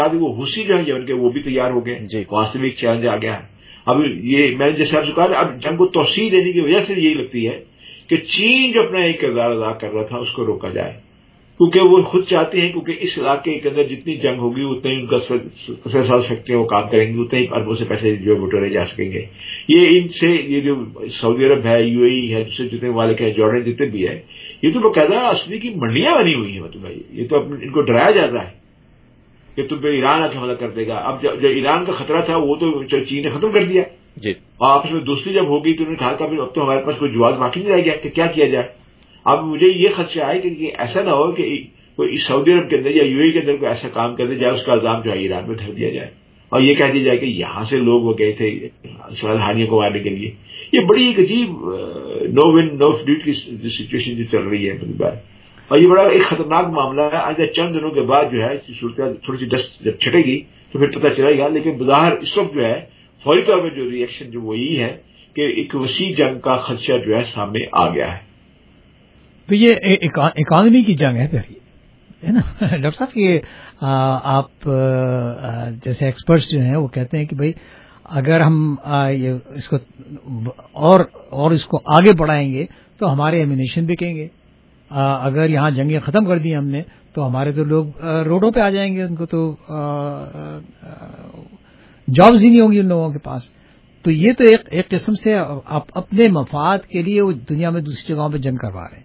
بعد وہ حوثی جو ہے یمن کے وہ بھی تیار ہو گئے، وہاں سے بھی ایک چیلنج آ گیا ہے۔ اب یہ میں نے جیسے آپ سے کہا اب جنگ کو توسیع دینے کی وجہ سے یہی لگتی ہے کہ چین جو اپنا ایک کردار ادا کر رہا تھا اس کو روکا جائے، کیونکہ وہ خود چاہتے ہیں کیونکہ اس علاقے کے اندر جتنی جنگ ہوگی اتنے ہی ان کا سال سکتے وہ کام کریں گے، اتنے ہی اربوں سے پیسے جو بٹورے جا سکیں گے۔ یہ ان سے یہ جو سعودی عرب ہے، یو اے ای ہے، دوسرے جتنے ممالک ہیں، جارڈن جتنے بھی ہے، یہ تو باقاعدہ اصلی کی منڈیاں بنی ہوئی ہیں۔ مطلب یہ تو ان کو ڈرایا جاتا ہے کہ تم پہ ایران آ کے حملہ کر دے گا۔ اب جو ایران کا خطرہ تھا وہ تو چین نے ختم کر دیا جی، اور آپس میں دوستی جب ہوگی تو انہوں نے کہا کہ اب تو ہمارے پاس کوئی جواز باقی نہیں رہ گیا کہ کیا کیا جائے۔ اب مجھے یہ خدشہ ہے کہ ایسا نہ ہو کہ کوئی سعودی عرب کے اندر یا یو اے ای کے اندر کوئی ایسا کام کر دیا جائے، اس کا الزام جو ہے ایران میں دھر دیا جائے اور یہ کہہ دیا جائے کہ یہاں سے لوگ وہ گئے تھے حانیوں کو مارنے کے لیے۔ یہ بڑی ایک عجیب نو ون نو فلیٹ کی سچویشن جو چل رہی ہے اور یہ بڑا ایک خطرناک معاملہ ہے۔ آج چند دنوں کے بعد جو ہے صورتحال تھوڑی سی ڈسٹ جب چھٹے گی تو پھر پتہ چلے گا، لیکن بظاہر اس وقت جو ہے فوری طور پہ جو ریئیکشن جو وہ یہی ہے کہ ایک وسیع جنگ کا خدشہ جو ہے سامنے آ گیا ہے۔ تو یہ اکانومی کی جنگ ہے پھر، ہے نا ڈاکٹر صاحب؟ یہ آپ جیسے ایکسپرٹس جو ہیں وہ کہتے ہیں کہ بھئی اگر ہم اس کو اور اس کو آگے بڑھائیں گے تو ہمارے ایمونیشن بکیں گے، اگر یہاں جنگیں ختم کر دی ہم نے تو ہمارے تو لوگ روڈوں پہ آ جائیں گے، ان کو تو جابز ہی نہیں ہوں گی ان لوگوں کے پاس۔ تو یہ تو ایک قسم سے آپ اپنے مفاد کے لیے وہ دنیا میں دوسری جگہوں پہ جنگ کروا رہے ہیں۔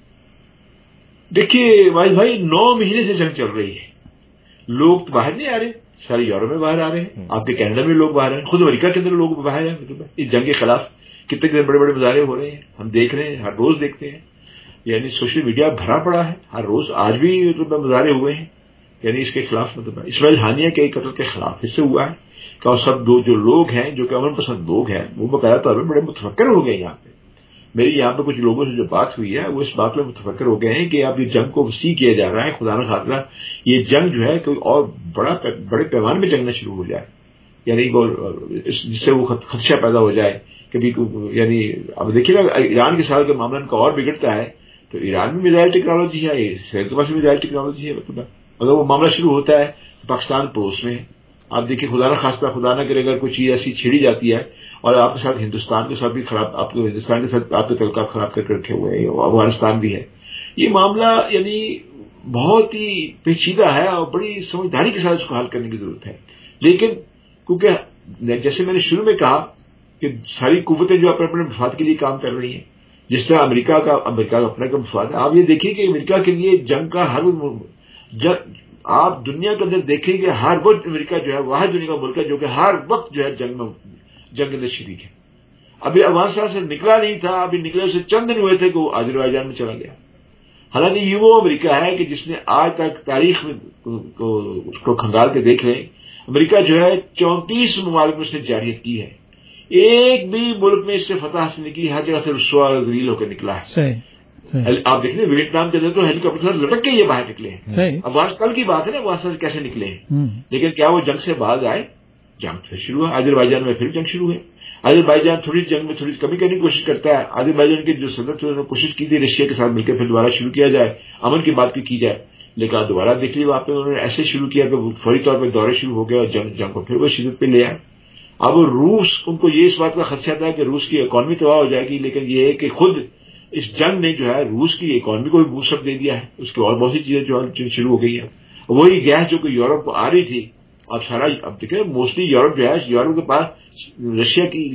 دیکھیے بھائی 9 مہینے سے جنگ چل رہی ہے، لوگ تو باہر نہیں آ رہے، سارے یورپ میں باہر آ رہے ہیں، آپ کے کینیڈا میں لوگ باہر ہیں، خود امریکہ کے اندر لوگ باہر ہیں۔ اس جنگ کے خلاف کتنے بڑے بڑے مظاہرے ہو رہے ہیں، ہم دیکھ رہے ہیں، ہر روز دیکھتے ہیں، یعنی سوشل میڈیا بھرا پڑا ہے، ہر روز آج بھی مظاہرے ہوئے ہیں، یعنی اس کے خلاف اسماعیل ہانیہ کے قتل کے خلاف اس سے ہوا ہے کہ سب جو لوگ ہیں جو کہ امن پسند لوگ ہیں وہ باقاعدہ طور پہ بڑے متفکر ہو گئے۔ یہاں پہ میری یہاں پہ کچھ لوگوں سے جو بات ہوئی ہے وہ اس بات میں متفکر ہو گئے ہیں کہ اب یہ جنگ کو وسیع کیا جا رہا ہے، خدا نہ خاصہ یہ جنگ جو ہے کوئی اور بڑے پیمانے میں جنگ نہ شروع ہو جائے، یعنی جس سے وہ خدشہ پیدا ہو جائے کبھی، یعنی اب دیکھیے نا ایران کے ساتھ کے معاملہ ان کا اور بگڑتا ہے تو ایران میں میزائل ٹیکنالوجی ہے، اسرائیل کے پاس بھی میزائل ٹیکنالوجی ہے، مطلب اگر وہ معاملہ شروع ہوتا ہے تو پاکستان پڑوس میں، آپ دیکھیے خدا نہ خاصہ خدا نہ کرے اگر کوئی چیز ایسی چھیڑی جاتی ہے اور آپ کے ساتھ ہندوستان کے ساتھ بھی خراب، آپ کو ہندوستان کے ساتھ آپ کے تعلقات خراب کر کے رکھے ہوئے ہیں، افغانستان بھی ہے، یہ معاملہ یعنی بہت ہی پیچیدہ ہے اور بڑی سمجھداری کے ساتھ اس کو حل کرنے کی ضرورت ہے۔ لیکن کیونکہ جیسے میں نے شروع میں کہا کہ ساری قوتیں جو اپنے مفاد کے لیے کام کر رہی ہیں، جس طرح امریکہ کا اپنا کا مفاد ہے، آپ یہ دیکھیے کہ امریکہ کے لیے جنگ کا آپ دنیا کے اندر دیکھیں گے ہر وقت امریکہ جو ہے واحد دنیا کا ملک ہے جو کہ ہر وقت جو ہے جنگ کے اندر شریک ہے۔ ابھی افغانستان سے نکلا نہیں تھا، ابھی نکلے اسے چند دن ہوئے تھے کہ وہ آذربائیجان میں چلا گیا، حالانکہ یہ وہ امریکہ ہے کہ جس نے آج تک تاریخ میں اس کو کھنگال کے دیکھ لیں، امریکہ جو ہے 34 ممالک میں اس نے جارحیت کی ہے، ایک بھی ملک میں اس سے فتح حاصل نہیں کی، ہر جگہ سے رسوا اور ذلیل ہو کے نکلا ہے۔ آپ دیکھ لیں ویتنام کے اندر تو ہیلی کاپٹر لٹک کے یہ باہر نکلے ہیں، اب کل کی بات ہے نا وہاں سے کیسے نکلے ہیں، لیکن کیا وہ جنگ سے باز آئے؟ جنگ پھر شروع ہے، آذربائیجان میں پھر جنگ شروع ہے، آذربائیجان تھوڑی جنگ میں تھوڑی کمی کرنے کی کوشش کرتا ہے، آذربائیجان کے جو صدر تھے انہوں نے کوشش کی تھی رشیا کے ساتھ مل کے پھر دوبارہ شروع کیا جائے، امن کی بات کی جائے، لیکن دوبارہ دیکھ لی وہاں پہ انہوں نے ایسے شروع کیا کہ فوری طور پہ دورے شروع ہو گئے اور جنگ کو پھر وہ شدت پہ لے آئے۔ اب روس ان کو یہ اس بات کا خدشہ تھا کہ روس کی اکانومی تباہ ہو جائے گی، لیکن یہ ہے کہ خود اس جنگ نے جو ہے روس کی اکانومی کو بھی بوسٹ اپ دے دیا ہے، اس کی اور بہت سی چیزیں جو شروع ہو گئی ہیں، وہی گیس جو کہ یورپ کو آ رہی تھی اور سارا اب دیکھیں موسٹلی یورپ جو ہے یورپ کے پاس رشیا کی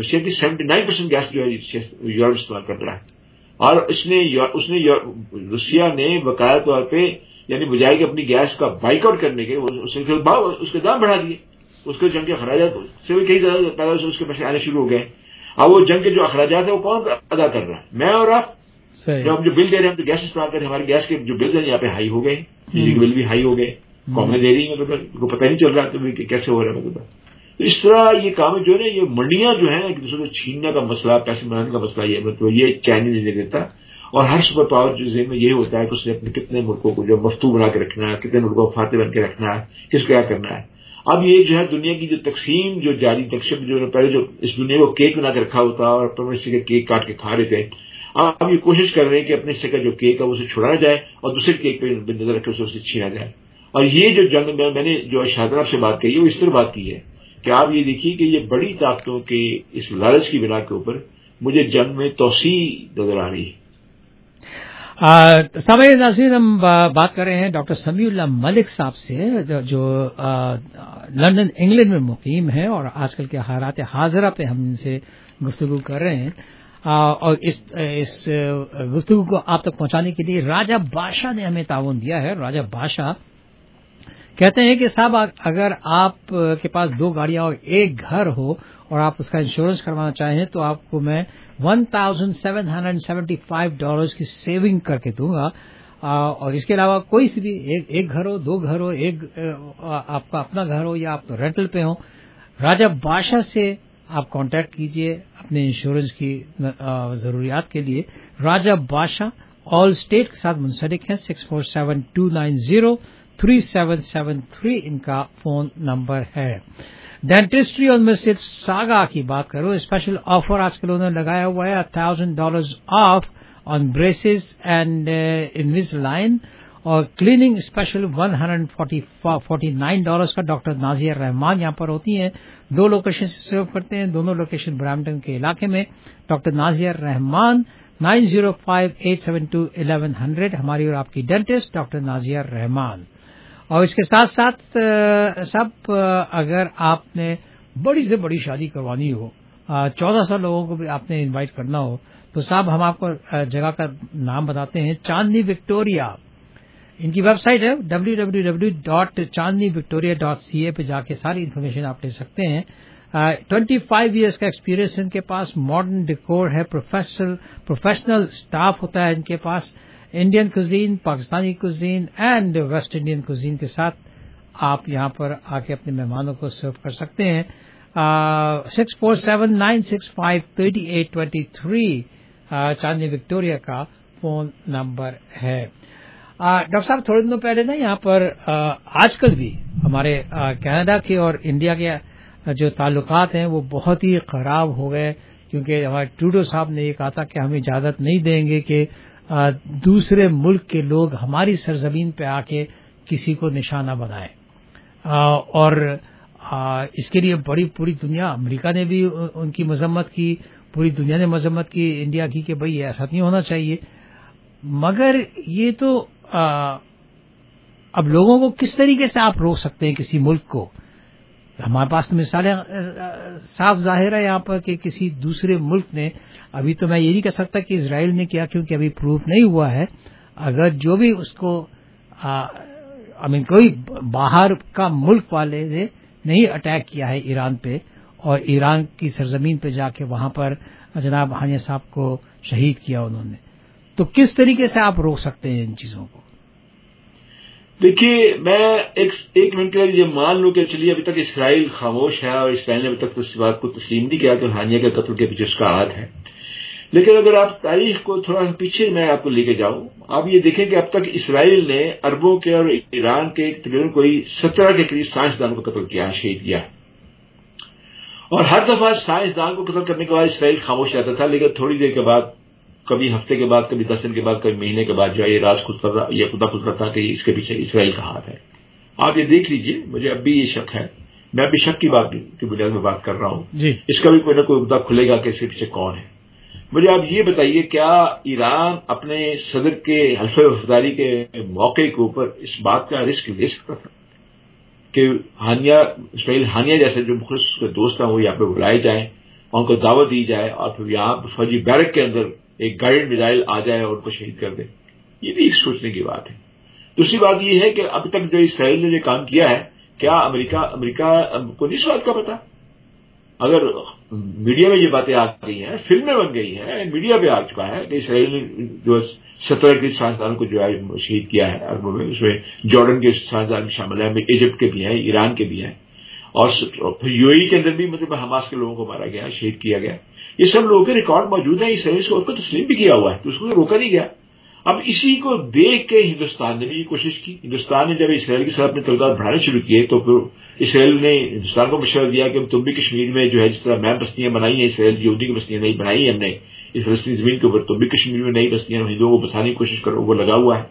79% گیس جو ہے یورپ استعمال کر رہا ہے، اور اس نے روسیا نے باقاعدہ طور پہ یعنی بجائے کہ اپنی گیس کا بائیک آؤٹ کرنے کے اس کے دام بڑھا دیے، اس کے جنگ کے اخراجات سے بھی کئی زیادہ پیدا اس کے پیسے آنے شروع ہو گئے۔ اب وہ جنگ کے جو اخراجات ہیں وہ کون ادا کر رہا ہے؟ میں اور آپ، جب ہم جو بل دے رہے ہیں ہم تو گیس استعمال کر رہے ہیں، ہمارے گیس کے جو بل ہیں یہاں پہ ہائی ہو گئے، بجلی کے بل بھی ہائی ہو گئے، قومیں دے رہی ہیں، مطلب کو پتہ نہیں چل رہا تو کیسے ہو رہا ہے، مطلب تو اس طرح یہ کام جو ہے نا یہ منڈیاں جو ہیں ایک دوسرے کو چھیننے کا مسئلہ، پیسے بنانے کا مسئلہ، یہ مطلب یہ چائنیز نہیں دیتا، اور ہر سپر پاور جو ذہن میں یہ ہوتا ہے کہ اس نے اپنے کتنے ملکوں کو جو مفتو بنا کے رکھنا ہے، کتنے ملکوں کو فاتح بن کے رکھنا ہے، کس کو کیا کرنا ہے۔ اب یہ جو ہے دنیا کی جو تقسیم جو جاری تقسیم جو پہلے جو اس دنیا کو کیک بنا کے رکھا ہوتا اور اپنے حصے کے کیک کاٹ کے کھا رہے تھے، اب یہ کوشش کر رہے ہیں کہ اپنے حصے کا جو کیک ہے اسے چھڑایا جائے اور دوسرے کیک پہ نظر رکھے اسے چھینا جائے، اور یہ جو جنگ میں نے جو شاہدراب سے بات کہی ہے وہ اس طرح بات کی ہے کہ آپ یہ دیکھیے کہ یہ بڑی طاقتوں کے اس لالچ کی بنا کے اوپر مجھے جنگ میں توسیع نظر آ رہی ہے. سامعین ناظرین، ہم بات کر رہے ہیں ڈاکٹر سمیع اللہ ملک صاحب سے جو لندن انگلینڈ میں مقیم ہیں، اور آج کل کے حالات حاضرہ پہ ہم ان سے گفتگو کر رہے ہیں. اور اس گفتگو کو آپ تک پہنچانے کے لیے راجہ بادشاہ نے ہمیں تعاون دیا ہے. راجہ بادشاہ کہتے ہیں کہ صاحب اگر آپ کے پاس 2 گاڑیاں اور 1 گھر ہو اور آپ اس کا انشورنس کروانا چاہیں تو آپ کو میں $1,775 کی سیونگ کر کے دوں گا. اور اس کے علاوہ کوئی سی بھی ایک گھر ہو، 2 گھر ہو، آپ کا اپنا گھر ہو یا آپ رینٹل پہ ہو، راجہ بادشاہ سے آپ کانٹیکٹ کیجئے اپنے انشورنس کی ضروریات کے لیے. راجہ بادشاہ آل اسٹیٹ کے ساتھ منسلک ہیں. 6472903773 ان کا فون نمبر ہے. ڈینٹسٹری اور مسجد ساگا کی بات کرو، اسپیشل آفر آج کل انہوں نے لگایا ہوا ہے، $1,000 off on braces and Invisalign, اور کلیننگ اسپیشل $149 کا. ڈاکٹر نازیہ رحمان یہاں پر ہوتی ہیں. 2 لوکیشن سے سرو کرتے ہیں، دونوں لوکیشن برامپٹن کے علاقے میں. ڈاکٹر نازیہ رحمان 9058721100 ہماری اور آپ کی ڈینٹسٹ ڈاکٹر نازیہ رحمان. اور اس کے ساتھ ساتھ سب اگر آپ نے بڑی سے بڑی شادی کروانی ہو، 1400 لوگوں کو بھی آپ نے انوائٹ کرنا ہو، تو صاحب ہم آپ کو جگہ کا نام بتاتے ہیں، چاندنی وکٹوریا. ان کی ویب سائٹ ہے www.chandnivictoria.ca پہ جا کے ساری انفارمیشن آپ لے سکتے ہیں. 25 ایئرس کا ایکسپیرینس ان کے پاس، ماڈرن ڈیکور ہے، پروفیشنل سٹاف ہوتا ہے ان کے پاس. Indian cuisine, Pakistani cuisine and west Indian cuisine کے ساتھ آپ یہاں پر آ کے اپنے مہمانوں کو سرو کر سکتے ہیں. 6479653823 چاندنی وکٹوریا کا فون نمبر ہے. ڈاکٹر صاحب تھوڑے دنوں پہلے نا یہاں پر آج کل بھی ہمارے کینیڈا کے اور انڈیا کے جو تعلقات ہیں وہ بہت ہی خراب ہو گئے، کیونکہ ہمارے ٹروڈو صاحب نے یہ کہا تھا کہ ہم اجازت نہیں دیں گے کہ دوسرے ملک کے لوگ ہماری سرزمین پہ آ کے کسی کو نشانہ بنائیں. اور اس کے لیے پوری دنیا، امریکہ نے بھی ان کی مذمت کی، پوری دنیا نے مذمت کی انڈیا کی کہ بھئی ایسا نہیں ہونا چاہیے. مگر یہ تو اب لوگوں کو کس طریقے سے آپ روک سکتے ہیں کسی ملک کو؟ ہمارے پاس مثالیں صاف ظاہر ہے یہاں پر کہ کسی دوسرے ملک نے، ابھی تو میں یہ نہیں کہہ سکتا کہ اسرائیل نے کیا کیونکہ ابھی پروف نہیں ہوا ہے، اگر جو بھی اس کو کوئی باہر کا ملک والے نے نہیں اٹیک کیا ہے ایران پہ، اور ایران کی سرزمین پہ جا کے وہاں پر جناب ہانیہ صاحب کو شہید کیا انہوں نے، تو کس طریقے سے آپ روک سکتے ہیں ان چیزوں کو؟ دیکھیے، میں ایک منٹ کے لیے مان لوں کہ چلیے ابھی تک اسرائیل خاموش ہے اور اسرائیل نے ابھی تک اس بات کو تسلیم نہیں کیا کہ ہانیہ کے قتل کے پیچھے اس کا ہاتھ ہے. لیکن اگر آپ تاریخ کو تھوڑا پیچھے میں آپ کو لے کے جاؤں، آپ یہ دیکھیں کہ اب تک اسرائیل نے عربوں کے اور ایران کے تقریباً کوئی 17 کے قریب سائنسدان کو قتل کیا، شہید کیا. اور ہر دفعہ سائنسدان کو قتل کرنے کے بعد اسرائیل خاموش رہتا تھا، لیکن تھوڑی دیر کے بعد، کبھی ہفتے کے بعد، کبھی 10 دن کے بعد، کبھی مہینے کے بعد جو ہے یہ راز خدا خود کرتا کہ اس کے پیچھے اسرائیل کا ہاتھ ہے. آپ یہ دیکھ لیجئے، مجھے اب بھی یہ شک ہے، میں ابھی شک کی بات کی بنیاد میں بات کر رہا ہوں جی. اس کا بھی کوئی نہ کوئی مدعا کھلے گا کہ اس کے پیچھے کون ہے. مجھے آپ یہ بتائیے، کیا ایران اپنے صدر کے حلف وفاداری کے موقع کے اوپر اس بات کا رسک لے سکتا تھا کہ اسرائیل ہانیہ جیسے جو مخلص کے دوست ہیں وہ یہاں پہ بلائے جائیں اور ان کو دعوت دی جائے اور پھر یہاں فوجی بیرک کے اندر ایک گائیڈڈ میزائل آ جائے اور ان کو شہید کر دے؟ یہ بھی ایک سوچنے کی بات ہے. دوسری بات یہ ہے کہ اب تک جو اسرائیل نے جو کام کیا ہے، کیا امریکہ کو نہیں اس بات کا پتا؟ اگر میڈیا میں یہ باتیں آ گئی ہیں، فلمیں بن گئی ہیں، میڈیا پہ آ چکا ہے کہ اسرائیل نے جو 17 کے سائنسدانوں کو جو ہے شہید کیا ہے عربوں میں، اس میں جارڈن کے سائنسدان بھی شامل ہیں، ایجپٹ کے بھی ہیں، ایران کے بھی ہیں، اور پھر UAE کے اندر بھی مطلب حماس کے لوگوں کو مارا گیا، شہید کیا گیا. یہ سب لوگوں کے ریکارڈ موجود ہیں. اسرائیل کو تسلیم بھی کیا ہوا ہے، تو اس کو روکا نہیں گیا. اب اسی کو دیکھ کے ہندوستان نے بھی یہ کوشش کی. ہندوستان نے جب اسرائیل کے ساتھ اپنے تعلقات بڑھانے شروع کیے تو پھر اسرائیل نے ہندوستان کو مشورہ دیا کہ تم بھی کشمیر میں جو ہے جس طرح میں بستیاں بنائی ہیں، اسرائیل یہودی کی بستیاں نہیں بنائی ہم نے اس فلسطینی زمین کے اوپر، تم بھی کشمیر میں نئی بستیاں ہندوؤں کو بسانے کی کوشش کرو. وہ لگا ہوا ہے.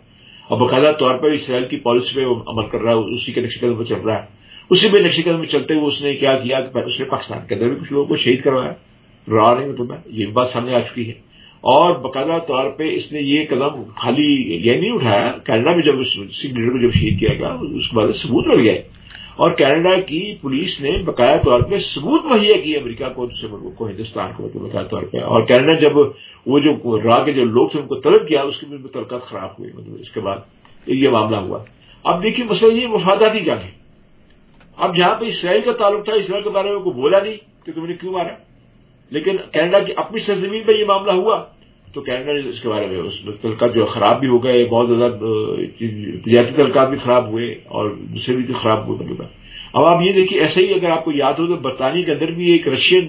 اور باقاعدہ طور پر اسرائیل کی پالیسی پہ وہ عمل کر رہا ہے, اسی کے نقش قدم پہ چل رہا ہے. اسی پہ نقش قدم میں چلتے ہوئے اس نے کیا کیا کہ اس نے پاکستان کے اندر بھی کچھ لوگوں کو شہید کروایا, رہا نہیں مطلب ہے, یہ بات سامنے آ چکی ہے. اور باقاعدہ طور پہ اس نے یہ قدم خالی یہ نہیں اٹھایا, کینیڈا میں جب سکھ لیڈر کو جب شہید کیا گیا اس کے بعد ثبوت مل گئے, اور کینیڈا کی پولیس نے باقاعدہ طور پہ ثبوت مہیا کی امریکہ کو, دوسرے ملکوں کو, ہندوستان کو باقاعدہ طور پہ. اور کینیڈا جب وہ جو راہ کے جو لوگ تھے ان کو طلب کیا, اس کے بھی تعلقات خراب ہوئے, مطلب اس کے بعد یہ معاملہ ہوا. اب دیکھیے مسئلہ یہ مفاداتی جنگ ہے. اب جہاں پہ اسرائیل کا تعلق تھا, اسرائیل کے بارے میں کوئی بولا نہیں کہ تم نے کیوں مارا, لیکن کینیڈا کی اپنی سرزمین پہ یہ معاملہ ہوا تو کینیڈا نے اس کے بارے میں اس تعلقات جو خراب بھی ہو گئے, بہت زیادہ تجارتی تعلقات بھی خراب ہوئے اور دوسرے بھی خراب ہوئے. مطلب اب آپ یہ دیکھیے, ایسے ہی اگر آپ کو یاد ہو تو برطانیہ کے اندر بھی ایک رشین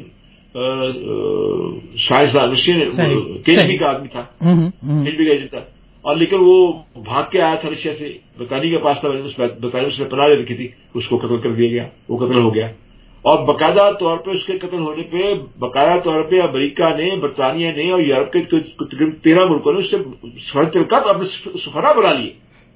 سائنسدان, رشین KGB کا آدمی تھا, KGB کا ایجنٹ تھا, اور لیکن وہ بھاگ کے آیا تھا رشیا سے, برطانیہ کے پاس تھا, برطانیہ اس نے پناہ لے رکھی تھی, اس کو قتل کر دیا گیا, وہ قتل ہو گیا. اور باقاعدہ طور پہ اس کے قتل ہونے پہ باقاعدہ طور پہ امریکہ نے, برطانیہ نے اور یورپ کے تقریباً 13 ملکوں نے اس سے سفارت تعلقات اپنے سفارا بنا لیے.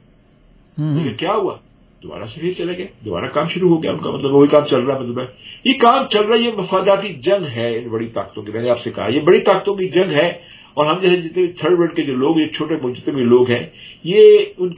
لیکن کیا ہوا, دوبارہ سے پھر چلے گئے, دوبارہ کام شروع ہو گیا ان کا, مطلب وہی کام چل رہا ہے. مطلب یہ کام چل رہا ہے, یہ مفاداتی جنگ ہے ان بڑی طاقتوں کی. میں نے آپ سے کہا یہ بڑی طاقتوں کی جنگ ہے, اور ہم جیسے جتنے تھرڈ ورلڈ کے جو لوگ, یہ چھوٹے ملک جتنے بھی لوگ ہیں, یہ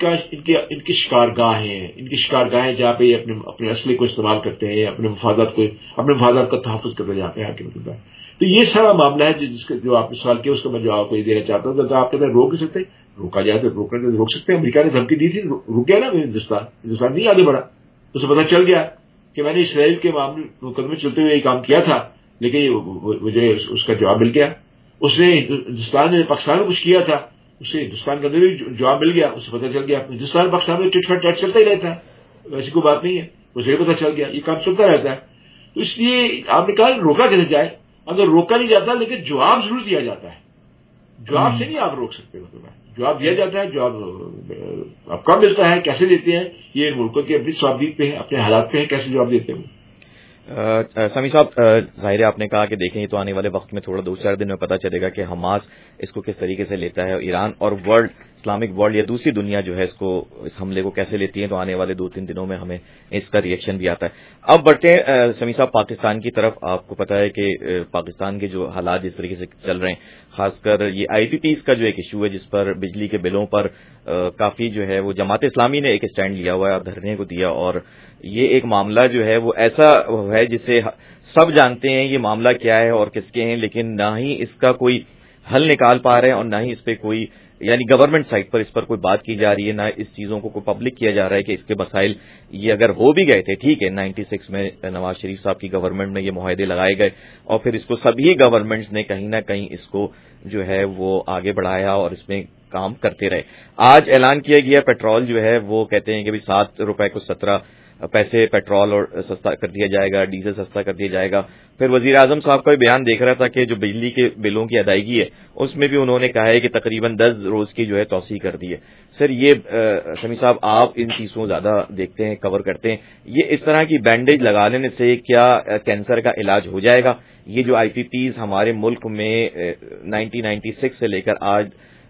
ان کی شکارگاہیں ہیں, ان کی شکارگاہیں جہاں پہ یہ اپنے اسلحے کو استعمال کرتے ہیں, اپنے مفادات کا تحفظ کرتے جاتے ہیں. مطلب تو یہ سارا معاملہ ہے جو آپ نے سوال کیا, اس کا میں جواب کو یہ دینا چاہتا ہوں. تو آپ کہتے ہیں روک نہیں سکتے, روکا جائے تو روک سکتے ہیں. امریکہ نے دھمکی دی تھی, رک گیا نا ہندوستان نہیں آگے بڑھا. اسے پتا چل گیا کہ میں نے اسرائیل کے مقدمے چلتے ہوئے یہ کام کیا تھا, لیکن مجھے اس کا جواب مل گیا. اس نے ہندوستان نے پاکستان میں کچھ کیا تھا, اسے ہندوستان کے اندر بھی جواب مل گیا, اسے پتا چل گیا. ہندوستان پاکستان میں ٹٹ فٹ ٹیٹ چلتا ہی رہتا ہے, ایسی کوئی بات نہیں ہے, اسے پتا چل گیا, یہ کام چلتا رہتا ہے. تو اس لیے آپ نے کہا روکا کیسے جائے, اگر روکا نہیں جاتا لیکن جواب ضرور دیا جاتا ہے. جواب سے نہیں آپ روک سکتے, مطلب جواب دیا جاتا ہے. جواب آپ کب ملتا ہے, کیسے دیتے ہیں, یہ ان ملکوں کی اپنی صوابدید پہ ہے, اپنے حالات پہ ہے, کیسے جواب دیتے ہیں. سمیع صاحب, ظاہر ہے آپ نے کہا کہ دیکھیں یہ تو آنے والے وقت میں تھوڑا 2-4 دن میں پتہ چلے گا کہ حماس اس کو کس طریقے سے لیتا ہے, ایران اور ورلڈ, اسلامک ورلڈ یا دوسری دنیا جو ہے اس حملے کو کیسے لیتی ہے. تو آنے والے 2-3 دنوں میں ہمیں اس کا ریئیکشن بھی آتا ہے. اب بڑھتے ہیں سمیع صاحب پاکستان کی طرف. آپ کو پتا ہے کہ پاکستان کے جو حالات جس طریقے سے چل رہے ہیں, خاص کر یہ IPPs کا جو ایک ایشو ہے جس پر بجلی کے بلوں پر کافی جو ہے وہ جماعت اسلامی نے ایک اسٹینڈ لیا ہوا ہے, دھرنے کو دیا, اور یہ ایک معاملہ جو ہے وہ ایسا ہے جسے سب جانتے ہیں یہ معاملہ کیا ہے اور کس کے ہیں, لیکن نہ ہی اس کا کوئی حل نکال پا رہے ہیں اور نہ ہی اس پہ کوئی, یعنی گورنمنٹ سائٹ پر اس پر کوئی بات کی جا رہی ہے, نہ اس چیزوں کو کوئی پبلک کیا جا رہا ہے کہ اس کے مسائل یہ اگر ہو بھی گئے تھے, ٹھیک ہے 96 میں نواز شریف صاحب کی گورنمنٹ میں یہ معاہدے لگائے گئے اور پھر اس کو سبھی گورنمنٹس نے کہیں نہ کہیں اس کو جو ہے وہ آگے بڑھایا اور اس میں کام کرتے رہے. آج اعلان کیا گیا پیٹرول جو ہے وہ کہتے ہیں کہ 7 روپے کو 17 پیسے پیٹرول اور سستا کر دیا جائے گا, ڈیزل سستا کر دیا جائے گا. پھر وزیر اعظم صاحب کا بیان دیکھ رہا تھا کہ جو بجلی کے بلوں کی ادائیگی ہے اس میں بھی انہوں نے کہا ہے کہ تقریباً 10 روز کی جو ہے توسیع کر دی ہے. سر یہ سمیع صاحب آپ ان چیزوں کو زیادہ دیکھتے ہیں, کور کرتے ہیں, یہ اس طرح کی بینڈیج لگا لینے سے کیا کینسر کا علاج ہو جائے گا؟ یہ جو IPPs ہمارے ملک میں 1996 سے لے کر آج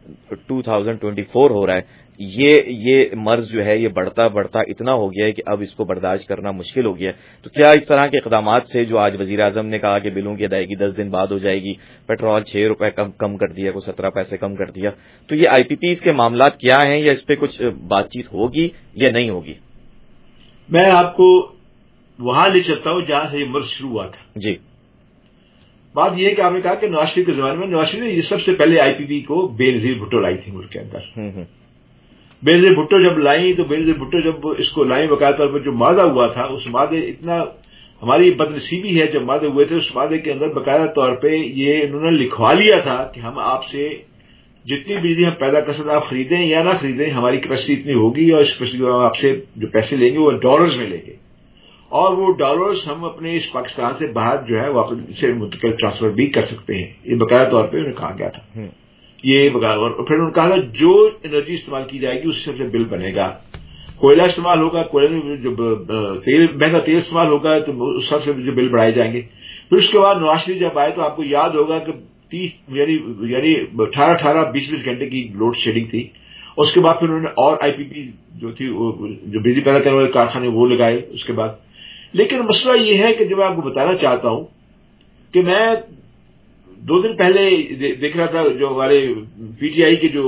2024 ہو رہا ہے, یہ مرض جو ہے یہ بڑھتا بڑھتا اتنا ہو گیا ہے کہ اب اس کو برداشت کرنا مشکل ہو گیا ہے. تو کیا اس طرح کے اقدامات سے جو آج وزیر اعظم نے کہا کہ بلوں کی ادائیگی 10 دن بعد ہو جائے گی, پیٹرول 6 روپے کم کر دیا, کوئی 17 پیسے کم کر دیا, تو یہ IPPs کے معاملات کیا ہیں, یا اس پہ کچھ بات چیت ہوگی یا نہیں ہوگی؟ میں آپ کو وہاں لے چلتا ہوں جہاں سے یہ مرض شروع ہوا تھا. جی, بات یہ ہے کہ آپ نے کہا کہ نواز شریف کے زمانے میں نواز شریف نے یہ سب سے پہلے IPP کو بے نظیر بھٹو لائی تھی ملک کے اندر. بے نظیر بھٹو جب لائیں تو بے نظیر بھٹو جب اس کو لائیں باقاعدہ طور پر جو مادہ ہوا تھا, اس مادے اتنا ہماری بدنصیبی ہے, جب مادے ہوئے تھے اس مادے کے اندر باقاعدہ طور پہ یہ انہوں نے لکھوا لیا تھا کہ ہم آپ سے جتنی بجلی ہم پیدا کر سکتے آپ خریدیں یا نہ خریدیں, ہماری کیپیسٹی اتنی ہوگی اور اس کیپیسٹی کو ہم آپ سے جو پیسے لیں گے وہ ڈالرز میں لیں گے, اور وہ ڈالرز ہم اپنے اس پاکستان سے باہر جو ہے واپس سے منتقل ٹرانسفر بھی کر سکتے ہیں. یہ باقاعدہ طور پہ انہیں کہا گیا تھا. یہ اور پھر انہوں نے کہا جو انرجی استعمال کی جائے گی اس سے بل بنے گا. کوئلہ استعمال ہوگا, کوئلے میں جو مہنگا تیل استعمال ہوگا تو اس سب سے جو بل بڑھائے جائیں گے. پھر اس کے بعد نواز شریف جب آئے تو آپ کو یاد ہوگا کہ 30 یعنی 18-20 گھنٹے کی لوڈ شیڈنگ تھی, اس کے بعد پھر انہوں نے اور آئی پی پی جو تھی جو بجلی پیدا کرنے والے کارخانے وہ لگائے اس کے بعد. لیکن مسئلہ یہ ہے کہ جو میں آپ کو بتانا چاہتا ہوں کہ میں 2 دن پہلے دیکھ رہا تھا جو ہمارے پی ٹی آئی کے جو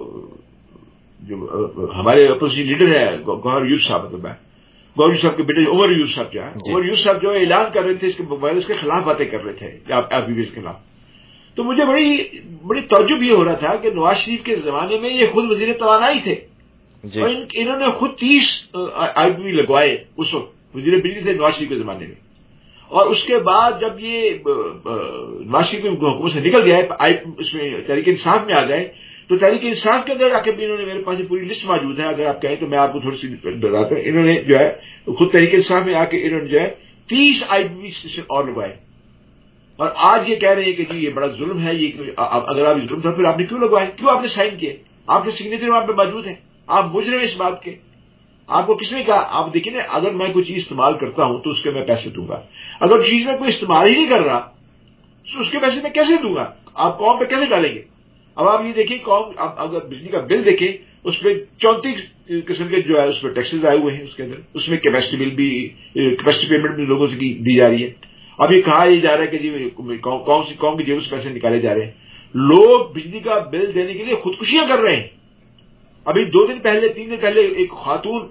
ہمارے اپوزیشن لیڈر ہے گوہر یوسف صاحب، مطلب گوہر یوسف صاحب کے بیٹے عمر یوسف صاحب جو ہے، عمر یوسف صاحب جو ہے اعلان کر رہے تھے اس کے موبائل اس کے خلاف باتیں کر رہے تھے آئی پی پی کے خلاف. تو مجھے بڑی تعجب یہ ہو رہا تھا کہ نواز شریف کے زمانے میں یہ خود وزیر توانائی تھے اور انہوں نے خود 30 آئی پی پی لگوائے اس وقت وزیر بجلی تھے نواز شریف کے زمانے میں. اور اس کے بعد جب یہ نواز شریف کی حکومت سے نکل گیا اس میں تحریک انصاف میں آ گئے تو تحریک انصاف کے اندر آ کے بھی انہوں نے میرے پاس پوری لسٹ موجود ہے، اگر آپ کہیں تو میں آپ کو تھوڑی سی بتاتا ہوں. انہوں نے جو ہے خود تحریک انصاف میں آ کے انہوں نے جو ہے 30 آئی پی پی اسٹیشن اور لگوائے اور آج یہ کہہ رہے ہیں کہ جی یہ بڑا ظلم ہے، یہ اگر آپ ظلم تھا پھر آپ نے کیوں لگوائے، کیوں آپ نے سائن کیے، آپ کے سگنیچر وہاں پہ موجود ہیں، آپ مجرم اس بات کے. آپ کو کس نے کہا؟ آپ دیکھیں نا، اگر میں کوئی چیز استعمال کرتا ہوں تو اس کے میں پیسے دوں گا، اگر چیز میں کوئی استعمال ہی نہیں کر رہا تو اس کے پیسے میں کیسے دوں گا؟ آپ قوم پہ کیسے ڈالیں گے؟ اب آپ یہ دیکھیں قوم اگر بجلی کا بل دیکھیں اس پہ 34 قسم کے جو ہے اس پہ ٹیکسز آئے ہوئے ہیں، اس کے اندر اس میں کیپیسٹی بل بھی کیپیسٹی پیمنٹ بھی لوگوں سے دی جا رہی ہے. اب یہ کہا یہ جا رہا ہے کہ جی قوم کی جیب سے پیسے نکالے جا رہے ہیں. لوگ بجلی کا بل دینے کے لیے خودکشیاں کر رہے ہیں. ابھی 2 دن پہلے 3 دن پہلے ایک خاتون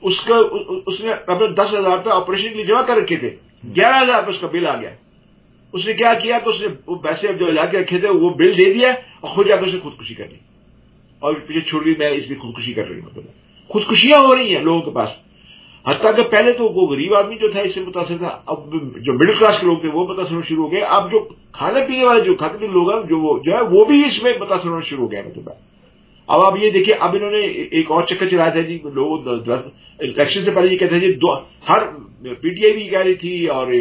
اس نے اپنے 10,000 روپے آپریشن کے لیے جمع کر رکھے تھے، 11,000 روپے اس کا بل آ گیا. اس نے کیا کیا تو اس نے وہ پیسے جو لا کے رکھے تھے وہ بل دے دیا اور خود جا کر اسے خودکشی کر لی اور پیچھے چھوڑ گئی میں اس لیے خودکشی کر رہی ہوں. مطلب خودکشیاں ہو رہی ہیں لوگوں کے پاس. حتیٰ کہ پہلے تو وہ غریب آدمی جو تھا اس سے متاثر تھا، اب جو مڈل کلاس کے لوگ تھے وہ متاثر ہونا شروع ہو گئے. اب جو کھانے پینے والے جو کھاتے پینے لوگ ہیں جو ہے وہ بھی اس میں متاثر ہونا شروع ہو گیا. مطلب اب آپ یہ دیکھیں اب انہوں نے ایک اور چکر چلایا تھا جی، لوگ الیکشن سے پہلے یہ کہتے ہیں جی ہر پی ٹی آئی بھی کہہ رہی تھی اور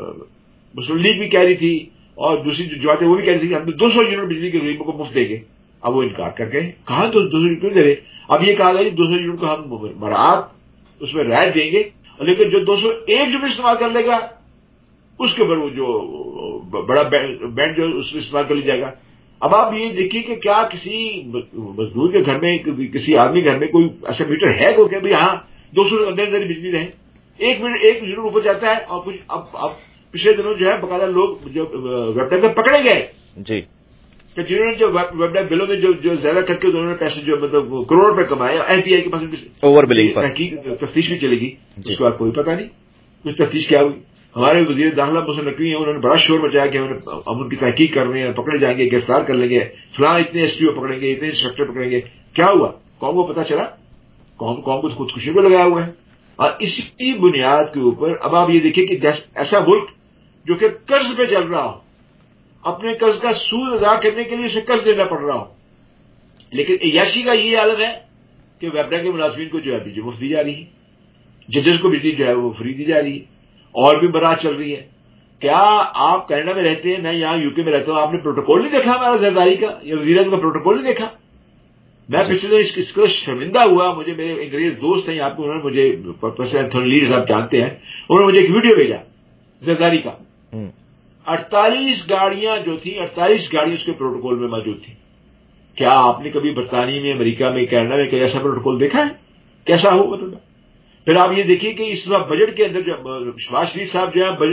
مسلم لیگ بھی کہہ رہی تھی اور دوسری جو جماعتیں وہ بھی کہہ رہی تھی کہ ہم 200 یونٹ بجلی کے غریبوں کو مفت دیں گے. اب وہ انکار کر گئے، کہاں 200 یونٹ کیوں دے رہے؟ اب یہ کہا گیا 200 یونٹ کو ہم برات اس میں رعایت دیں گے، لیکن جو 201 یونٹ استعمال کر لے گا اس کے اوپر وہ جو بڑا بینڈ جو اس میں استعمال کر لیا جائے گا. اب آپ یہ دیکھیے کہ کیا کسی مزدور کے گھر میں کسی آدمی گھر میں کوئی ایسا میٹر ہے کو کہ ہاں 200 اندر بجلی رہے؟ 1 منٹ 1 یونٹ اوپر جاتا ہے اور کچھ اب پچھلے دنوں جو ہے باقاعدہ لوگ جو ویب ٹیپ میں پکڑے گئے جی کہ جنہوں نے جو ویب ٹیپ بلوں میں جو زیادہ کر کے انہوں نے پیسے جو مطلب کروڑ روپے کمائے. ایف بی آئی کے پاس اوور بلنگ پر تفتیش بھی چلے گی، اس کے بعد کوئی پتہ نہیں کچھ تفتیش کیا ہوئی. ہمارے وزیر داخلہ مسلم نقوی ہیں، انہوں نے بڑا شور مچایا کہ ہم ان کی تحقیق کر رہے ہیں، پکڑے جائیں گے، گرفتار کر لیں گے، فلاں اتنے ایس پی او پکڑیں گے، اتنے انسپکٹر پکڑیں گے. کیا ہوا؟ قوم کو پتا چلا، قوم کو خودکشی کو لگایا ہوا ہے. اور اسی بنیاد کے اوپر اب آپ یہ دیکھیں کہ ایسا ملک جو کہ قرض پہ چل رہا ہو، اپنے قرض کا سود ادا کرنے کے لیے اسے قرض دینا پڑ رہا ہو، لیکن عیاشی کا یہ حالت ہے کہ ویبڈا کے ملازمین کو جو ہے بجلی مفت دی جا رہی ہے، ججز کو بجلی جو ہے وہ فری دی جا رہی ہے، اور بھی برات چل رہی ہے. کیا آپ کینیڈا میں رہتے ہیں، میں یہاں یو کے میں رہتا ہوں، آپ نے پروٹوکول نہیں دیکھا ہمارا زرداری کا یا وزیر اعظم کا پروٹوکول نہیں دیکھا؟ میں پچھلے دن اس کو شرمندہ ہوا. مجھے میرے انگریز دوست ہیں آپ کو، انہوں نے مجھے پروفیسر اینتھونی لیڈ صاحب جانتے ہیں، انہوں نے مجھے ایک ویڈیو بھیجا زرداری کا. 48 گاڑیاں جو تھیں، 48 گاڑی اس کے پروٹوکول میں موجود تھی. کیا آپ نے کبھی برطانیہ میں، امریکہ میں، کینیڈا میں کوئی ایسا پروٹوکول دیکھا ہے؟ کیسا ہو مطلب؟ پھر آپ یہ دیکھیے کہ اس وقت بجٹ کے اندر جو شہباز شریف صاحب جو ہے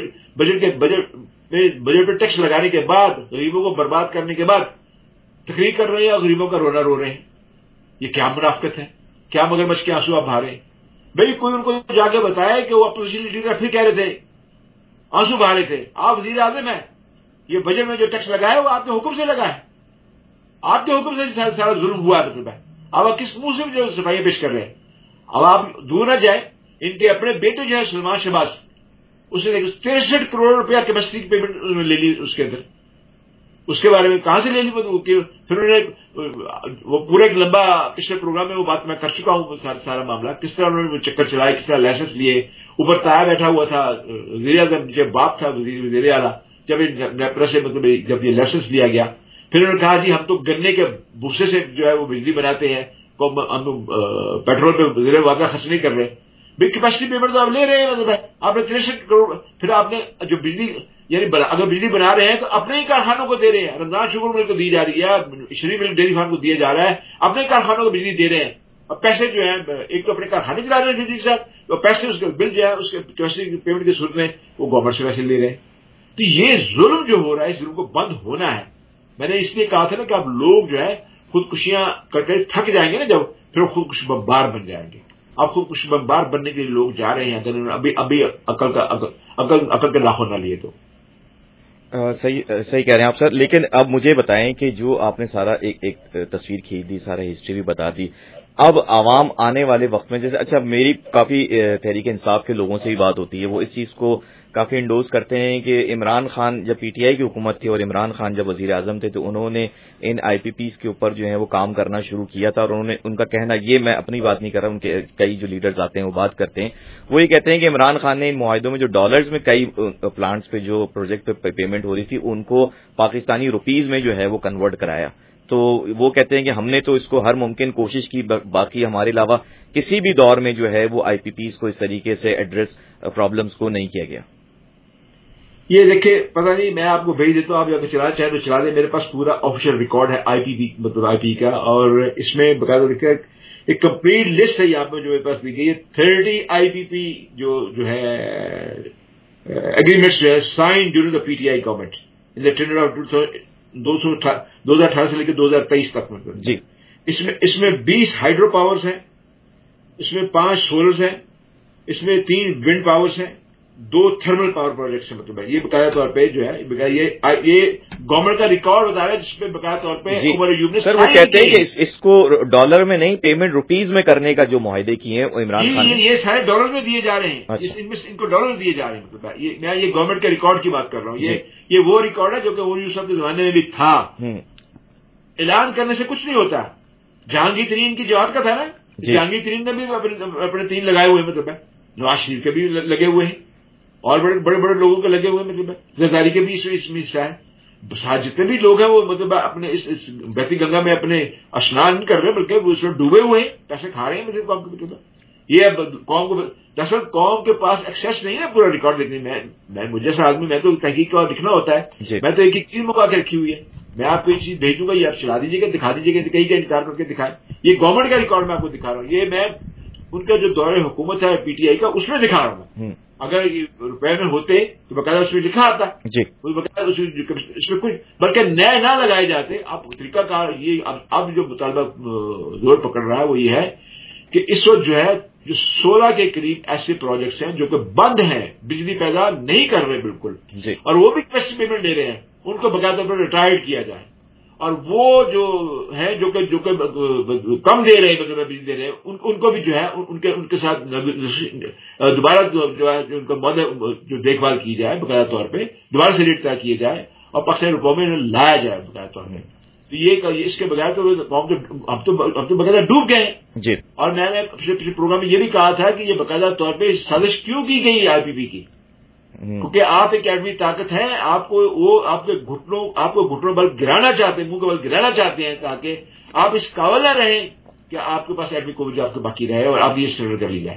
بجٹ پہ ٹیکس لگانے کے بعد غریبوں کو برباد کرنے کے بعد تقریر کر رہے ہیں اور غریبوں کا رونا رو رہے ہیں. یہ کیا منافقت ہے؟ کیا مگرمچھ کے آنسو آپ بہا رہے ہیں؟ بھائی کوئی ان کو جا کے بتایا کہ وہ اپوزیشن لیڈر پھر کہہ رہے تھے، آنسو بہا رہے تھے، آپ وزیر اعظم ہیں، یہ بجٹ میں جو ٹیکس لگایا وہ آپ کے حکم سے لگا ہے، آپ کے حکم سے سارا ظلم ہوا ہے. مطلب ہے اب آپ کس منہ سے جو صفائیاں پیش کر رہے ہیں؟ اب آپ دور نہ جائیں، ان کے اپنے بیٹے جو ہے سلمان شہباز، اس نے 63 کروڑ روپیہ کیپیسٹی کی پیمنٹ انہوں نے لے لی اس کے اندر. اس کے بارے میں کہاں سے لے لی؟ پھر انہوں نے وہ پورا ایک لمبا پچھلے پروگرام میں وہ بات میں کر چکا ہوں، سارا معاملہ کس طرح انہوں نے چکر چلائے، کس طرح لائسنس لیے. اوپر تایا بیٹھا ہوا تھا وزیر اعظم، جب باپ تھا وزیر اعلیٰ، جب نیپرا سے مطلب جب یہ لائسنس لیا گیا، پھر انہوں نے کہا جی ہم تو گنے کے بھوسے سے جو ہے وہ بجلی بناتے ہیں، ہم پیٹرول پہ زیر واقعہ خرچ نہیں کر رہے. بھائی کیپیسٹی پیمنٹ تو آپ لے رہے ہیں، مطلب ہے آپ نے 63 کروڑ. پھر آپ نے جو بجلی یعنی اگر بجلی بنا رہے ہیں تو اپنے ہی کارخانوں کو دے رہے ہیں. رمضان شوگر مل کو دی جا رہی ہے, شریف ملک ڈیری فارم کو دیا جا رہا ہے, اپنے کارخانوں کو بجلی دے رہے ہیں. اور پیسے جو ہیں ایک تو اپنے کارخانے چلا رہے ہیں بجلی کے ساتھ, اور پیسے اس کے بل جو ہے اس کے پیمنٹ کی صورت میں وہ گورنمنٹ سے ویسے لے رہے ہیں. تو یہ ظلم جو ہو رہا ہے اس ظلم کو بند ہونا ہے. میں نے اس لیے کہا تھا نا کہ اب لوگ جو ہے خودکشیاں کر کے تھک جائیں گے نا, جب پھر خودکش بمبار بن جائیں گے. اب خودکش بمبار بننے کے لیے لوگ جا رہے ہیں اگر انہوں نے ابھی عقل کے لاکھوں نہ لیے تو. صحیح کہہ رہے ہیں آپ سر. لیکن اب مجھے بتائیں کہ جو آپ نے سارا ایک تصویر کھینچ دی, سارا ہسٹری بھی بتا دی, اب عوام آنے والے وقت میں جیسے اچھا میری کافی تحریک انصاف کے لوگوں سے بھی بات ہوتی ہے, وہ اس چیز کو کافی انڈوز کرتے ہیں کہ عمران خان جب پی ٹی آئی کی حکومت تھی اور عمران خان جب وزیر اعظم تھے تو انہوں نے ان آئی پی پیز کے اوپر جو ہے وہ کام کرنا شروع کیا تھا. اور انہوں نے ان کا کہنا, یہ میں اپنی بات نہیں کر رہا, ان کے کئی جو لیڈرز آتے ہیں وہ بات کرتے ہیں, وہ یہ کہتے ہیں کہ عمران خان نے ان معاہدوں میں جو ڈالرز میں کئی پلانٹس پہ جو پروجیکٹ پہ پیمنٹ ہو رہی تھی ان کو پاکستانی روپیز میں جو ہے وہ کنورٹ کرایا. تو وہ کہتے ہیں کہ ہم نے تو اس کو ہر ممکن کوشش کی, باقی ہمارے علاوہ کسی بھی دور میں جو ہے وہ آئی پی پیز کو اس طریقے سے ایڈریس پرابلمز کو نہیں کیا گیا. یہ دیکھیں پتہ نہیں, میں آپ کو بھیج دیتا ہوں, آپ اگر چلانا چاہیں تو چلا دیں. میرے پاس پورا آفیشیل ریکارڈ ہے آئی پی پی مطلب آئی پی کا, اور اس میں باقاعدہ لکھا ایک کمپلیٹ لسٹ ہے یہاں پہ جو میرے پاس دی گئی ہے. 30 آئی پی پی جو ہے اگریمنٹس جو ہے sign during the P T I government in the tender of 2018 سے لے کے 2023 تک. جی اس میں 20 ہائیڈرو پاورز ہیں, اس میں 5 سولرز ہیں, اس میں 3 ونڈ پاورز ہیں, 2 تھرمل پاور پروجیکٹس ہیں. مطلب ہے یہ باقاعدہ طور پہ جو ہے یہ گورنمنٹ کا ریکارڈ بتا رہا ہے جس پہ باقاعدہ طور پہ عمر ایوب نے سر وہ کہتے ہیں کہ اس کو ڈالر میں نہیں پیمنٹ روپیز میں کرنے کا جو معاہدے کیے ہیں عمران خان نے, یہ سارے ڈالر میں دیے جا رہے ہیں. ان کو ڈالر میں دیے جا رہے ہیں. مطلب میں یہ گورنمنٹ کے ریکارڈ کی بات کر رہا ہوں. یہ وہ ریکارڈ ہے جو کہ عمر ایوب صاحب کے زمانے میں بھی تھا. اعلان کرنے سے کچھ نہیں ہوتا. جہانگیر ترین کی جواب کا تھا نا, جہانگیر ترین نے بھی اپنے 3 لگائے ہوئے, مطلب ہے نواز شریف کے بھی لگے ہوئے ہیں, اور بڑے بڑے لوگوں کے لگے ہوئے, مطلب زرداری کے بھی اس میں حصہ ہے. جتنے بھی لوگ ہیں وہ مطلب اپنے اس بہتی گنگا میں اپنے اسنان نہیں کر رہے بلکہ وہ اس میں ڈوبے ہوئے ہیں, پیسے کھا رہے ہیں. مطلب قوم کے مطلب یہ قوم کو دراصل قوم کے پاس ایکسیس نہیں ہے پورا ریکارڈ دیکھنے میں مجھ جیسا آدمی, میں تو تحقیق کا لکھنا ہوتا ہے. میں تو ایک چیز مکا کے رکھی ہوئی ہے. میں آپ کو ایک چیز بھیجوں گا, یہ آپ چلا دیجیے گا, دکھا دیجیے گا, کہیں کا انکار کر کے دکھائیں. یہ گورنمنٹ کا ریکارڈ میں آپ کو دکھا رہا ہوں. یہ میں ان کا جو دور حکومت ہے پی ٹی آئی کا اس میں دکھا رہا ہوں. اگر روپے میں ہوتے تو باقاعدہ اس میں لکھا آتا جی, باقاعدہ اس میں کچھ بلکہ نئے نہ لگائے جاتے. اب طریقہ کار یہ اب جو مطالبہ زور پکڑ رہا ہے وہ یہ ہے کہ اس وقت جو ہے جو 16 کے قریب ایسے پروجیکٹس ہیں جو کہ بند ہیں, بجلی پیدا نہیں کر رہے بالکل, اور وہ بھی پیسے پیمنٹ دے رہے ہیں, ان کو باقاعدہ پر ریٹائرڈ کیا جائے. اور وہ جو ہے جو کہ کم دے رہے ہیں مطلب بجلی دے رہے ہیں ان کو بھی جو ہے ان کے ساتھ دوبارہ جو ہے ان کا جو دیکھ بھال کی جائے باقاعدہ طور پہ, دوبارہ سے ریٹ طے کیے جائے اور پاکستانی روپوں میں لایا جائے باقاعدہ طور پہ. تو یہ اس کے بغیر تو اب تو باقاعدہ ڈوب گئے ہیں. اور میں نے پچھلے پروگرام میں یہ بھی کہا تھا کہ یہ باقاعدہ طور پہ سازش کیوں کی گئی آئی پی پی کی, کیونکہ آپ ایک ایٹمی طاقت ہے, آپ کے گھٹنوں بل گرانا چاہتے ہیں, منہ کے بل گرانا چاہتے ہیں تاکہ آپ اس قابل نہ رہیں کہ آپ کے پاس ایٹمی قوت جو آپ کے باقی رہے اور آپ یہ سرنڈر کر لی جائے.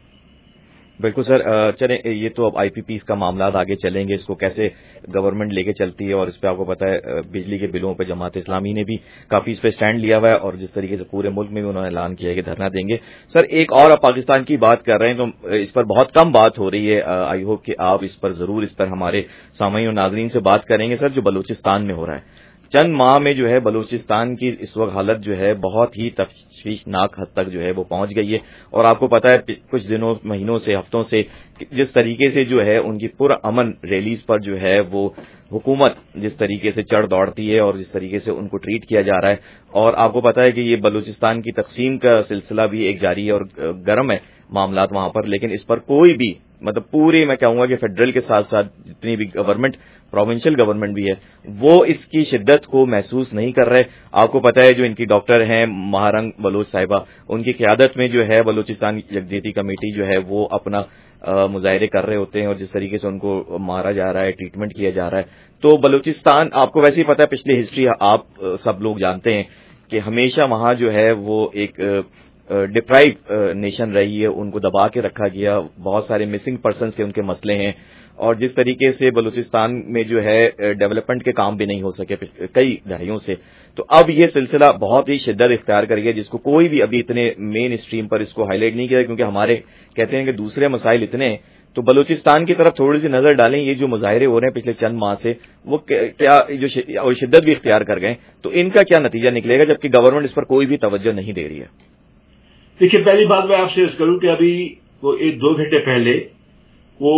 بالکل سر. چلیں یہ تو اب آئی پی پیز کا معاملات آگے چلیں گے, اس کو کیسے گورنمنٹ لے کے چلتی ہے, اور اس پہ آپ کو پتا ہے بجلی کے بلوں پہ جماعت اسلامی نے بھی کافی اس پہ سٹینڈ لیا ہوا ہے, اور جس طریقے سے پورے ملک میں بھی انہوں نے اعلان کیا ہے کہ دھرنا دیں گے. سر ایک اور آپ پاکستان کی بات کر رہے ہیں تو اس پر بہت کم بات ہو رہی ہے. آئی ہوپ کہ آپ اس پر ضرور اس پر ہمارے سامعین اور ناظرین سے بات کریں گے. سر جو بلوچستان میں ہو رہا ہے, چند ماہ میں جو ہے بلوچستان کی اس وقت حالت جو ہے بہت ہی تشویشناک حد تک جو ہے وہ پہنچ گئی ہے, اور آپ کو پتا ہے کچھ دنوں مہینوں سے ہفتوں سے جس طریقے سے جو ہے ان کی پرامن ریلیز پر جو ہے وہ حکومت جس طریقے سے چڑھ دوڑتی ہے اور جس طریقے سے ان کو ٹریٹ کیا جا رہا ہے, اور آپ کو پتا ہے کہ یہ بلوچستان کی تقسیم کا سلسلہ بھی ایک جاری ہے اور گرم ہے معاملات وہاں پر, لیکن اس پر کوئی بھی مطلب پوری میں کہوں گا کہ فیڈرل کے ساتھ ساتھ جتنی بھی گورنمنٹ پروونشل گورنمنٹ بھی ہے وہ اس کی شدت کو محسوس نہیں کر رہے. آپ کو پتا ہے جو ان کی ڈاکٹر ہیں مہارنگ بلوچ صاحبہ, ان کی قیادت میں جو ہے بلوچستان یکجہتی کمیٹی جو ہے وہ اپنا مظاہرے کر رہے ہوتے ہیں, اور جس طریقے سے ان کو مارا جا رہا ہے, ٹریٹمنٹ کیا جا رہا ہے. تو بلوچستان آپ کو ویسے ہی پتا ہے, پچھلی ہسٹری آپ سب لوگ جانتے ہیں کہ ہمیشہ وہاں جو ہے وہ ایک ڈپرائیو نیشن رہی ہے ان کو دبا کے رکھا گیا, بہت سارے مسنگ پرسنز کے ان کے مسئلے ہیں, اور جس طریقے سے بلوچستان میں جو ہے ڈیولپمنٹ کے کام بھی نہیں ہو سکے کئی دہائیوں سے, تو اب یہ سلسلہ بہت ہی شدت اختیار کر گیا, جس کو کوئی بھی ابھی اتنے مین اسٹریم پر اس کو ہائی لائٹ نہیں کیا, کیونکہ ہمارے کہتے ہیں کہ دوسرے مسائل اتنے ہیں. تو بلوچستان کی طرف تھوڑی سی نظر ڈالیں, یہ جو مظاہرے ہو رہے ہیں پچھلے چند ماہ سے وہ کیا جو شدت بھی اختیار کر گئے, تو ان کا کیا نتیجہ نکلے گا جبکہ گورنمنٹ اس پر کوئی بھی توجہ نہیں دے رہی ہے؟ دیکھیے, پہلی بات میں آپ سے عرض کروں کہ ابھی وہ 1-2 گھنٹے پہلے وہ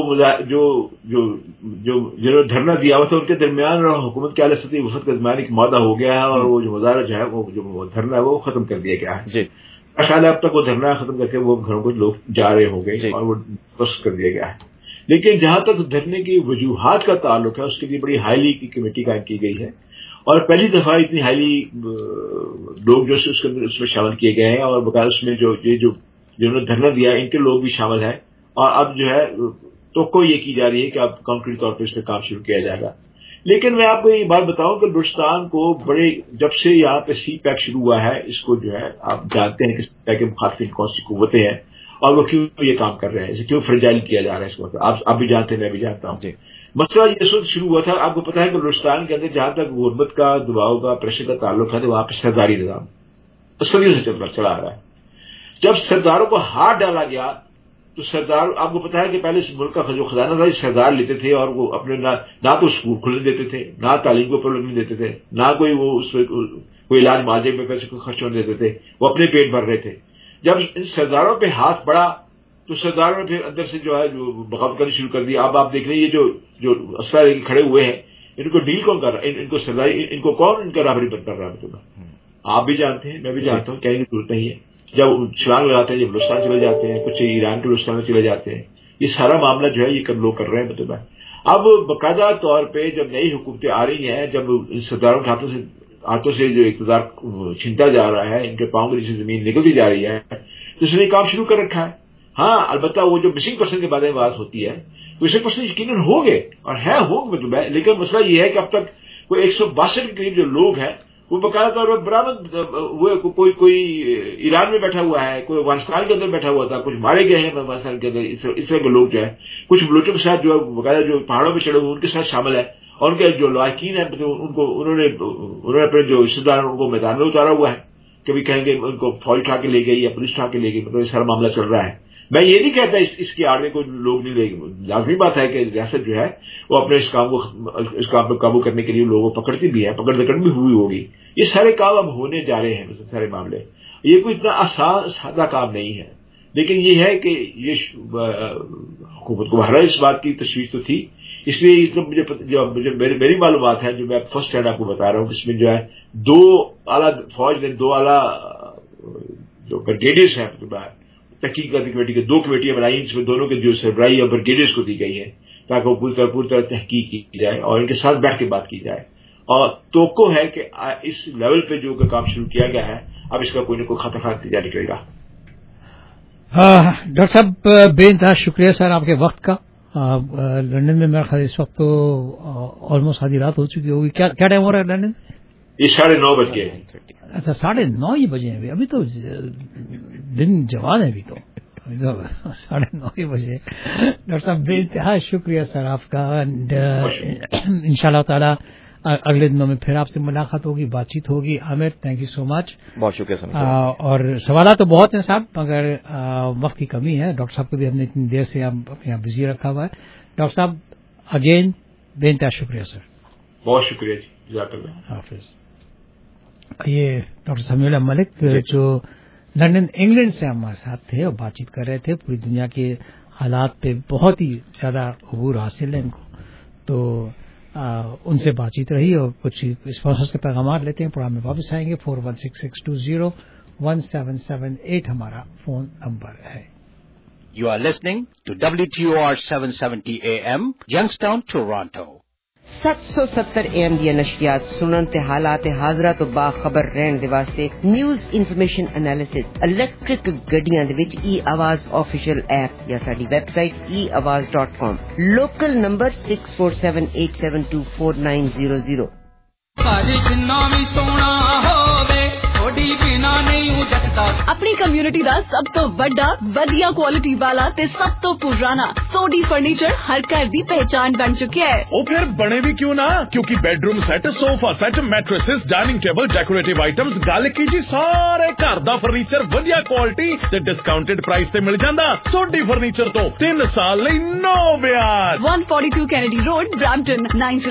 جنہوں نے دھرنا دیا ہوا تھا ان کے درمیان اور حکومت کے اعلیٰ سطحی وفد کے درمیان ایک معاہدہ ہو گیا ہے, اور وہ جو مظاہرہ جو ہے وہ دھرنا ہے وہ ختم کر دیا گیا ہے. جی, خیال ہے اب تک وہ دھرنا ختم کر کے وہ گھروں کو لوگ جا رہے ہوں گے اور وہ بس کر دیا گیا ہے. لیکن جہاں تک دھرنے کی وجوہات کا تعلق ہے اس کے لیے بڑی ہائیلی کی کمیٹی قائم کی گئی ہے, اور پہلی دفعہ اتنی ہائیلی لوگ جو اس میں شامل کیے گئے ہیں, اور باقاعدہ اس میں جنہوں نے دھرنا دیا ان کے لوگ بھی شامل ہیں, اور اب جو ہے توقع یہ کی جا رہی ہے کہ اب کانکریٹ طور پر اس پہ کام شروع کیا جائے گا. لیکن میں آپ کو یہ بات بتاؤں کہ بلوچستان کو جب سے یہاں پہ سی پیک شروع ہوا ہے, اس کو جو ہے آپ جانتے ہیں کہ سی پیک کے مخالفین کون سی قوتیں ہیں اور وہ کیوں یہ کام کر رہے ہیں, اسے کیوں فرجائل کیا جا رہا ہے اس وقت, آپ بھی جانتے ہیں, میں بھی جانتا ہوں. مسئلہ اس وقت شروع ہوا تھا, آپ کو پتا ہے کہ بلوچستان کے اندر جہاں تک غربت کا, دباؤ کا, پریشر کا تعلق ہے, تو وہاں پہ سرداری نظام صدیوں سے چلا آ رہا ہے. جب سرداروں کو ہاتھ ڈالا گیا تو سردار, آپ کو پتا ہے کہ پہلے اس ملک کا جو خزانہ تھا سردار لیتے تھے, اور وہ اپنے نہ تو اسکول کھلنے دیتے تھے, نہ تعلیم کو پروگرام دیتے تھے, نہ کوئی وہ اس کوئی علاج معالجے میں پیسے کو خرچ ہونے دیتے تھے, وہ اپنے پیٹ بھر رہے تھے. جب ان سرداروں پہ ہاتھ پڑا تو سرداروں نے پھر اندر سے جو ہے جو بغاوت کرنی شروع کر دی. اب آپ دیکھ رہے ہیں یہ جو اسلحہ لے کے کھڑے ہوئے ہیں, ان کو ڈیل کون کر رہا ہے, ان کو سرداری, ان کو کون ان کا رابری بند کر رہا ہے؟ آپ بھی جانتے ہیں, میں بھی جانتا ہوں, کہنے کی ضرورت نہیں ہے. جب چھلانگ لگاتے ہیں, جب بلوچستان چلے جاتے ہیں, کچھ ایران کے بلوچستان میں چلے جاتے ہیں, یہ سارا معاملہ جو ہے یہ لوگ کر رہے ہیں. مطلب اب باقاعدہ طور پہ جب نئی حکومتیں آ رہی ہیں, جب ان سرداروں کے ہاتھوں سے جو اقتدار چھنتا جا رہا ہے, ان کے پاؤں کے نیچے زمین نکلتی جا رہی ہے, تو اس نے کام شروع کر رکھا ہے. ہاں البتہ وہ جو مسنگ پرسن کے بارے میں بات ہوتی ہے, مسنگ پرسن یقیناً ہوں گے اور ہیں مطلب ہے, لیکن مسئلہ یہ ہے کہ اب تک کوئی 162 کے قریب جو لوگ ہیں وہ باقاعدہ طور پر برآمد ہوئے. کوئی ایران میں بیٹھا ہوا ہے, کوئی افغانستان کے اندر بیٹھا ہوا تھا, کچھ مارے گئے ہیں افغانستان کے اندر. اس طرح کے لوگ جو ہے کچھ بلوچوں کے ساتھ جو باقاعدہ جو پہاڑوں پہ چڑھے ہوئے ان کے ساتھ شامل ہے, اور ان کے جو لواحقین ہیں انہوں نے اپنے جو رشتے دار ان کو میدان میں اتارا ہوا ہے. کبھی کہیں گے ان کو فوج اٹھا کے لے گئی یا پولیس اٹھا کے لے گئی, مطلب یہ سارا معاملہ چل رہا ہے. میں یہ نہیں کہتا اس کی آڑ میں کوئی لوگ نہیں لے گئے. لازمی بات ہے کہ ریاست جو ہے وہ اپنے اس کام پہ قابو کرنے کے لیے لوگوں کو پکڑتی بھی ہے, پکڑ دکڑ بھی ہوئی ہوگی. یہ سارے کام اب ہونے جا رہے ہیں, سارے معاملے. یہ کوئی اتنا آسان سادہ کام نہیں ہے, لیکن یہ ہے کہ یہ حکومت کو بہرحال اس بات کی تشویش تو تھی. اس لیے مجھے میری معلومات ہے جو میں فرسٹ ہینڈ آپ کو بتا رہا ہوں, اس میں جو ہے 2 اعلیٰ فوج نے 2 اعلیٰ جو بریگیڈیئرز ہیں تحقیقاتی کمیٹی کے 2 کمیٹیاں بنائی, جس میں دونوں کے جو سربراہی اور بریگیڈیئرز کو دی گئی ہے تاکہ وہ پوری طرح تحقیق کی جائے اور ان کے ساتھ بیٹھ کے بات کی جائے. اور توقع ہے کہ اس لیول پہ جو کام شروع کیا گیا ہے اب اس کا کوئی نہ کوئی خطرہ نتیجہ نکلے گا. ڈاکٹر صاحب بے انتہا شکریہ سر آپ کے وقت کا. لندن میں میرا خیال اس وقت تو آلموسٹ آدھی رات ہو چکی ہوگی. کیا ٹائم ہو رہا ہے لندن؟ یہ 9:30 بج گئے. اچھا 9:30 ہی بجے ہیں ابھی تو دن جوان ہے, ابھی تو 9:30 ہی بجے. ڈاکٹر صاحب بے انتہا شکریہ سر آپ کا. ان شاء اللہ تعالیٰ اگلے دنوں میں پھر آپ سے ملاقات ہوگی, بات چیت ہوگی. Aamir thank you so much. بہت شکریہ. اور سوالات تو بہت ہیں صاحب مگر وقت کی کمی ہے. ڈاکٹر صاحب کو بھی ہم نے اتنی دیر سے یہاں بزی رکھا ہوا ہے. ڈاکٹر صاحب اگین بے انتہا شکریہ سر. بہت شکریہ جی, جزاک اللہ. حافظ. یہ ڈاکٹر سمیع اللہ ملک جو لندن انگلینڈ سے ہمارے ساتھ تھے اور بات چیت کر رہے تھے. پوری دنیا کے حالات پہ بہت ہی زیادہ عبور حاصل ہے ان کو, تو ان سے بات چیت رہی اور کچھ اسپانسرز کے پیغامات لیتے ہیں. پروگرام میں واپس آئیں گے. 4166201778 ہمارا فون نمبر ہے. You are listening to WTOR 770 AM, Youngstown, Toronto. 770 AM دی نشریات سنن تے حالات حاضرہ تو باخبر رہن دے واسطے نیوز انفارمیشن انالیسس الیکٹرک گڈیاں دے وچ ای آواز آفیشیل ایپ یا ساڈی web site eawaz.com. Local number 6478724900. جنہ بھی سونا ہووے सोडी बिना नहीं जचदा। अपनी कम्युनिटी दा सब तो बड़ा वधिया क्वालिटी वाला ते सब तो पुराना सोडी फर्नीचर हर घर दी पहचान बन चुका है। ओ फिर बने भी क्यों ना, क्योंकि bedroom set, sofa set, mattresses, dining table, decorative items, गल की जी सारे घर दा फर्नीचर वधिया क्वालिटी ते डिस्काउंटेड प्राइस ते मिल जांदा। सोडी फर्नीचर तो 3 साल लई नो ब्याज। 142 कैनेडी रोड, ब्रैम्पटन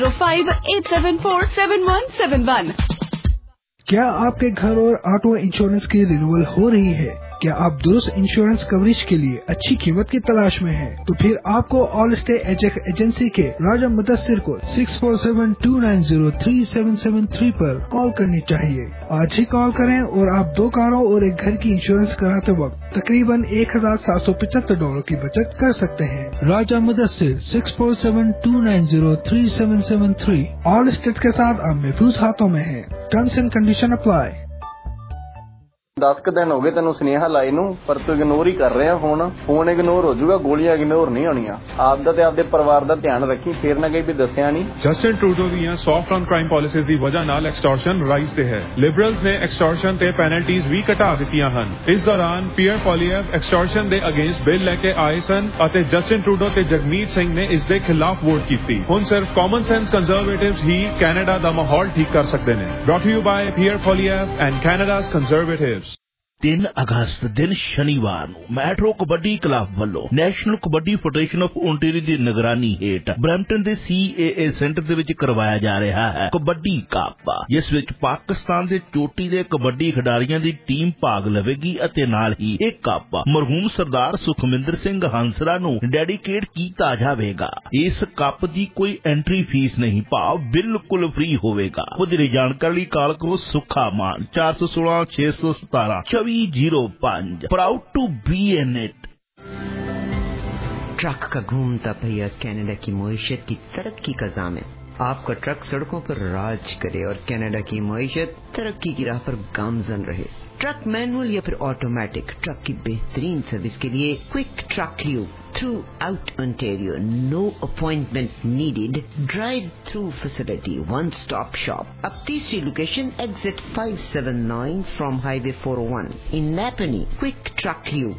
9058747171। क्या आपके घर और ऑटो इंश्योरेंस की रिन्यूअल हो रही है? क्या आप दुरुस्त इंश्योरेंस कवरेज के लिए अच्छी कीमत की तलाश में हैं? तो फिर आपको ऑल स्टे एजेंसी के राजा मुदस्सिर को 6472903773 पर कॉल करनी चाहिए। आज ही कॉल करें और आप 2 कारों और एक घर की इंश्योरेंस कराते वक्त तकरीबन $1775 की बचत कर सकते हैं। राजा मुदस्सिर 6472903773 ऑल स्टेट के साथ आप महफूज हाथों में हैं। Terms and condition apply. 10 दिन हो गए ਤੈਨੂੰ ਸੁਨੇਹਾ ਲਾਈ ਨੂੰ, ਪਰ ਤੂੰ ਇਗਨੋਰ ਹੀ ਕਰ ਰਿਹਾ। ਫੋਨ ਇਗਨੋਰ ਹੋ ਜਾਊਗਾ, ਗੋਲੀਆਂ ਇਗਨੋਰ ਨਹੀਂ ਹੋਣੀਆਂ। ਆਪ ਦਾ ਤੇ ਆਪਦੇ ਪਰਿਵਾਰ ਦਾ ਧਿਆਨ ਰੱਖੀ, ਫੇਰ ਨਾ ਕਹੀਂ ਵੀ ਦੱਸਿਆ ਨਹੀਂ। ਜਸਟਿਨ ਟਰੂਡੋ ਦੀਆਂ ਸੌਫਟ ਔਨ ਕ੍ਰਾਈਮ ਪਾਲਿਸੀਜ਼ ਦੀ ਵਜ੍ਹਾ ਨਾਲ ਐਕਸਟੋਰਸ਼ਨ ਰਾਈਜ਼ ਤੇ ਹੈ। ਲਿਬਰਲਸ ਨੇ ਐਕਸਟੋਰਸ਼ਨ ਤੇ ਪੈਨਲਟੀਜ਼ ਵੀ ਘਟਾ ਦਿੱਤੀਆਂ ਹਨ। ਇਸ ਦੌਰਾਨ ਪੀਅਰ ਪੋਲੀਐਵ ਐਕਸਟੋਰਸ਼ਨ ਦੇ ਅਗੇਂਸਟ ਬਿੱਲ ਲੈ ਕੇ ਆਏ ਸਨ ਅਤੇ ਜਸਟਿਨ ਟਰੂਡੋ ਤੇ ਜਗਮੀਤ ਸਿੰਘ ਨੇ ਇਸ ਦੇ ਖਿਲਾਫ ਵੋਟ ਕੀਤੀ। ਹੁਣ ਸਿਰਫ ਕਾਮਨ ਸੈਂਸ ਕੰਜ਼ਰਵੇਟਿਵਸ ਹੀ ਕੈਨੇਡਾ ਦਾ ਮਾਹੌਲ ਠੀਕ ਕਰ ਸਕਦੇ ਨੇ। Brought to you by Pierre Poilievre and Canada's conservatives. 3 ਅਗਸਤ ਦਿਨ ਸ਼ਨੀਵਾਰ ਨੂੰ ਮੈਟਰੋ ਕਬੱਡੀ ਕਲੱਬ ਵੱਲੋਂ national kabaddi federation of Ontario ਦੀ ਨਿਗਰਾਨੀ ਹੇਠ ਬਰੈਂਪਟਨ ਦੇ CAA ਸੈਂਟਰ ਦੇ ਵਿੱਚ ਕਰਵਾਇਆ ਜਾ ਰਿਹਾ ਹੈ ਕਬੱਡੀ ਕੱਪ, ਜਿਸ ਵਿੱਚ ਪਾਕਿਸਤਾਨ ਦੇ ਚੋਟੀ ਦੇ ਕਬੱਡੀ ਖਿਡਾਰੀਆਂ ਦੀ ਟੀਮ ਭਾਗ ਲਵੇਗੀ ਅਤੇ ਨਾਲ ਹੀ ਇਹ ਕੱਪ ਮਰਹੂਮ ਸਰਦਾਰ ਸੁਖਮਿੰਦਰ ਸਿੰਘ ਹੰਸਰਾ ਨੂੰ ਡੈਡੀਕੇਟ ਕੀਤਾ ਜਾਵੇਗਾ। ਇਸ ਕੱਪ ਦੀ ਕੋਈ ਐਂਟਰੀ ਫੀਸ ਨਹੀਂ, ਭਾਵ ਬਿਲਕੁਲ ਫ੍ਰੀ ਹੋਵੇਗਾ। ਵਧੇਰੇ ਜਾਣਕਾਰੀ ਲਈ ਕਾਲ ਕਰੋ Sukha Maan 416 617 2405। Proud to be in it। Truck का घूमता पहिया कनाडा की मईशत की तरक्की का ज़ामिन। आपका ट्रक सड़कों पर राज करे और कनाडा की मईशत तरक्की की राह पर गामजन रहे। ट्रक मैनुअल या फिर ऑटोमेटिक, ट्रक की बेहतरीन सर्विस के लिए quick truck lube throughout Ontario, no appointment needed, drive through facility, one stop shop. अब तीसरी location exit 579 from highway 401 in Napanee. Quick truck lube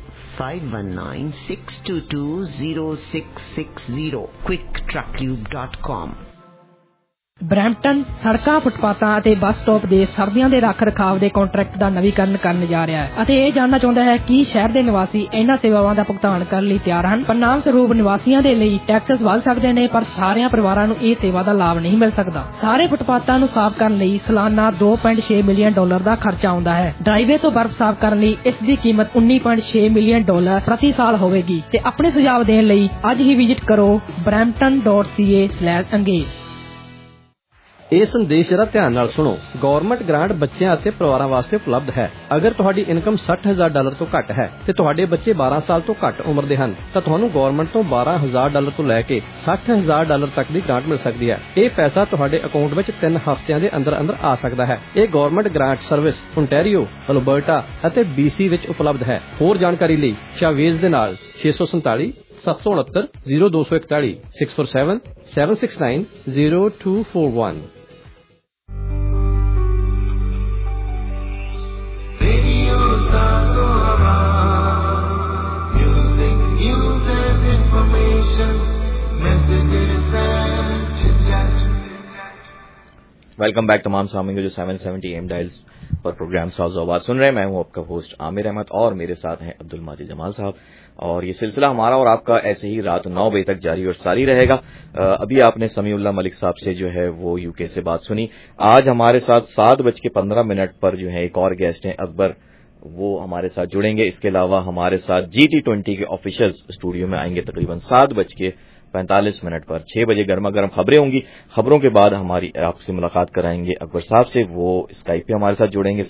5196220660 quicktrucklube.com। Brampton ਸੜਕਾਂ, ਫੁੱਟਪਾਥਾਂ ਅਤੇ ਬੱਸ ਸਟਾਪ ਦੇ ਸਰਦੀਆਂ ਦੇ ਰੱਖ ਰਖਾਵ ਦੇ ਕੰਟਰੈਕਟ ਦਾ ਨਵੀਕਰਨ ਕਰਨ ਜਾ ਰਿਹਾ ਹੈ ਅਤੇ ਇਹ ਜਾਣਨਾ ਚਾਹੁੰਦਾ ਹੈ ਕਿ ਸ਼ਹਿਰ ਦੇ ਨਿਵਾਸੀ ਇਹਨਾਂ ਸੇਵਾਵਾਂ ਦਾ ਭੁਗਤਾਨ ਕਰਨ ਲਈ ਤਿਆਰ ਹਨ। ਪਰਿਣਾਮ ਸਰੂਪ ਨਿਵਾਸੀਆਂ ਦੇ ਲਈ ਟੈਕਸਸ ਵਧ ਸਕਦੇ ਨੇ, ਪਰ ਸਾਰਿਆਂ ਪਰਿਵਾਰਾਂ ਨੂੰ ਇਹ ਸੇਵਾ ਦਾ ਲਾਭ ਨਹੀਂ ਮਿਲ ਸਕਦਾ। ਸਾਰੇ ਫੁੱਟਪਾਥਾਂ ਨੂੰ ਸਾਫ਼ ਕਰਨ ਲਈ ਸਾਲਾਨਾ $2.6 ਮਿਲੀਅਨ ਦਾ ਖਰਚਾ ਆਉਂਦਾ ਹੈ। ਡਰਾਈਵੇ ਤੋਂ ਬਰਫ਼ ਸਾਫ਼ ਕਰਨ ਲਈ ਇਸ ਦੀ ਕੀਮਤ $19.6 ਮਿਲੀਅਨ ਪ੍ਰਤੀ ਸਾਲ ਹੋਵੇਗੀ। ਤੇ ਆਪਣੇ ਸੁਝਾਅ ਦੇਣ ਲਈ ਅੱਜ ਹੀ ਵਿਜ਼ਿਟ ਕਰੋ brampton.ca/engage। ਇਹ ਸੰਦੇਸ਼ ਜਰਾ ਧਿਆਨ ਨਾਲ ਸੁਣੋ। ਗਵਰਨਮੈਂਟ ਗ੍ਰਾਂਟ ਬੱਚਿਆਂ ਅਤੇ ਪਰਿਵਾਰਾਂ ਵਾਸਤੇ ਉਪਲਬਧ ਹੈ। ਅਗਰ ਤੁਹਾਡੀ ਇਨਕਮ $60,000 ਤੋਂ ਘੱਟ ਹੈ ਤੇ ਤੁਹਾਡੇ ਬੱਚੇ 12 ਸਾਲ ਤੋਂ ਘੱਟ ਉਮਰ ਦੇ ਹਨ ਤਾਂ ਤੁਹਾਨੂੰ ਗਵਰਨਮੈਂਟ ਤੋਂ $12,000 ਤੋਂ ਲੈ ਕੇ $60,000 ਤੱਕ ਦੀ ਗ੍ਰਾਂਟ ਮਿਲ ਸਕਦੀ ਹੈ। ਇਹ ਪੈਸਾ ਤੁਹਾਡੇ ਅਕਾਊਂਟ ਵਿੱਚ 3 ਹਫ਼ਤਿਆਂ ਦੇ ਅੰਦਰ ਆ ਸਕਦਾ ਹੈ। ਇਹ government grant service Ontario, Alberta ਅਤੇ BC ਵਿੱਚ ਉਪਲਬਧ ਹੈ। ਹੋਰ ਜਾਣਕਾਰੀ ਲਈ ਸ਼ਾਵੇਜ਼ ਦੇ ਨਾਲ 647 769 0241 647 769 0241। वेलकम बैक तमाम सामीन जो 770 AM डायल्स पर प्रोग्राम साज़ आवाज़ सुन रहे हैं। मैं हूं आपका होस्ट आमिर अहमद और मेरे साथ हैं अब्दुल माजिद जमाल साहब। और ये सिलसिला हमारा और आपका ऐसे ही रात 9 बजे तक जारी और सारी रहेगा। अभी आपने समीउल्लाह मलिक साहब से जो है वो यूके से बात सुनी। आज हमारे साथ 7:15 पर जो है एक और गेस्ट हैं अकबर, वो हमारे साथ जुड़ेंगे। इसके अलावा हमारे साथ GT20 के ऑफिशियल्स स्टूडियो में आएंगे तकरीबन 7:45 पर। 6 बजे गर्मा गर्म खबरें होंगी। खबरों के बाद हमारी आपसे मुलाकात कराएंगे अकबर साहब से, वो स्काइप पे हमारे साथ जुड़ेंगे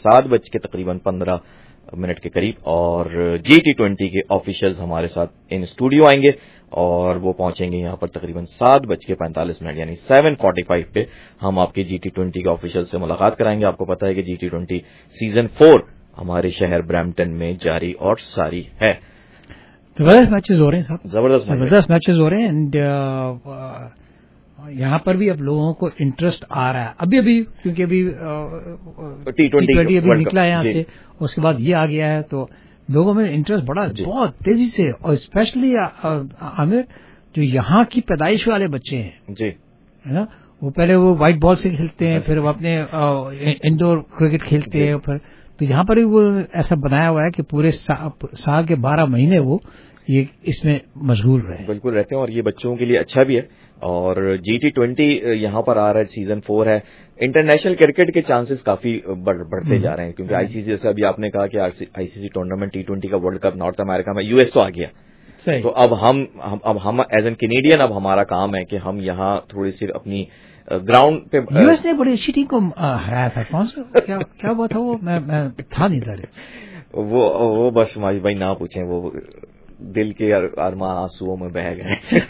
7:15 के करीब। और GT20 के ऑफिशियल्स हमारे साथ इन स्टूडियो आएंगे और वो पहुंचेंगे यहाँ पर तकरीबन 7:45 यानी 7:45 पे हम आपके GT20 के ऑफिशियल से मुलाकात कराएंगे। आपको पता है कि GT20 सीजन 4 हमारे शहर ब्रैम्पटन में जारी और सारी है। जबरदस्त मैचेस हो रहे हैं साहब, जबरदस्त मैचेस हो रहे हैं। एंड यहाँ पर भी अब लोगों को इंटरेस्ट आ रहा है अभी क्योंकि अभी T20 अभी निकला है यहाँ से, उसके बाद ये आ गया है, तो लोगों में इंटरेस्ट बढ़ा बहुत तेजी से। और स्पेशली आमिर जो यहाँ की पैदाइश वाले बच्चे हैं जी, है ना, वो पहले वो व्हाइट बॉल से खेलते हैं, फिर वो अपने इंडोर क्रिकेट खेलते हैं, फिर तो यहाँ पर भी वो ऐसा बनाया हुआ है कि पूरे साल के 12 महीने वो ये इसमें मशगूल रहे, बिल्कुल रहते हैं। और ये बच्चों के लिए अच्छा भी है। और GT20 यहाँ पर आ रहा है, सीजन 4 है। इंटरनेशनल क्रिकेट के चांसेस काफी बढ़ते जा रहे हैं, क्योंकि ICC जैसे अभी आपने कहा कि ICC टूर्नामेंट T20 का वर्ल्ड कप नॉर्थ अमेरिका में US तो आ गया, तो अब हम एज एन कैनेडियन अब हमारा काम है कि हम यहाँ थोड़ी सी अपनी ग्राउंड पे US ने बड़ी अच्छी टीम को हराया था, कौन सा क्या हुआ था वो, मैं था नहीं था वो बस माजी भाई ना पूछें, वो दिल के अरमान आंसुओं में बह गए।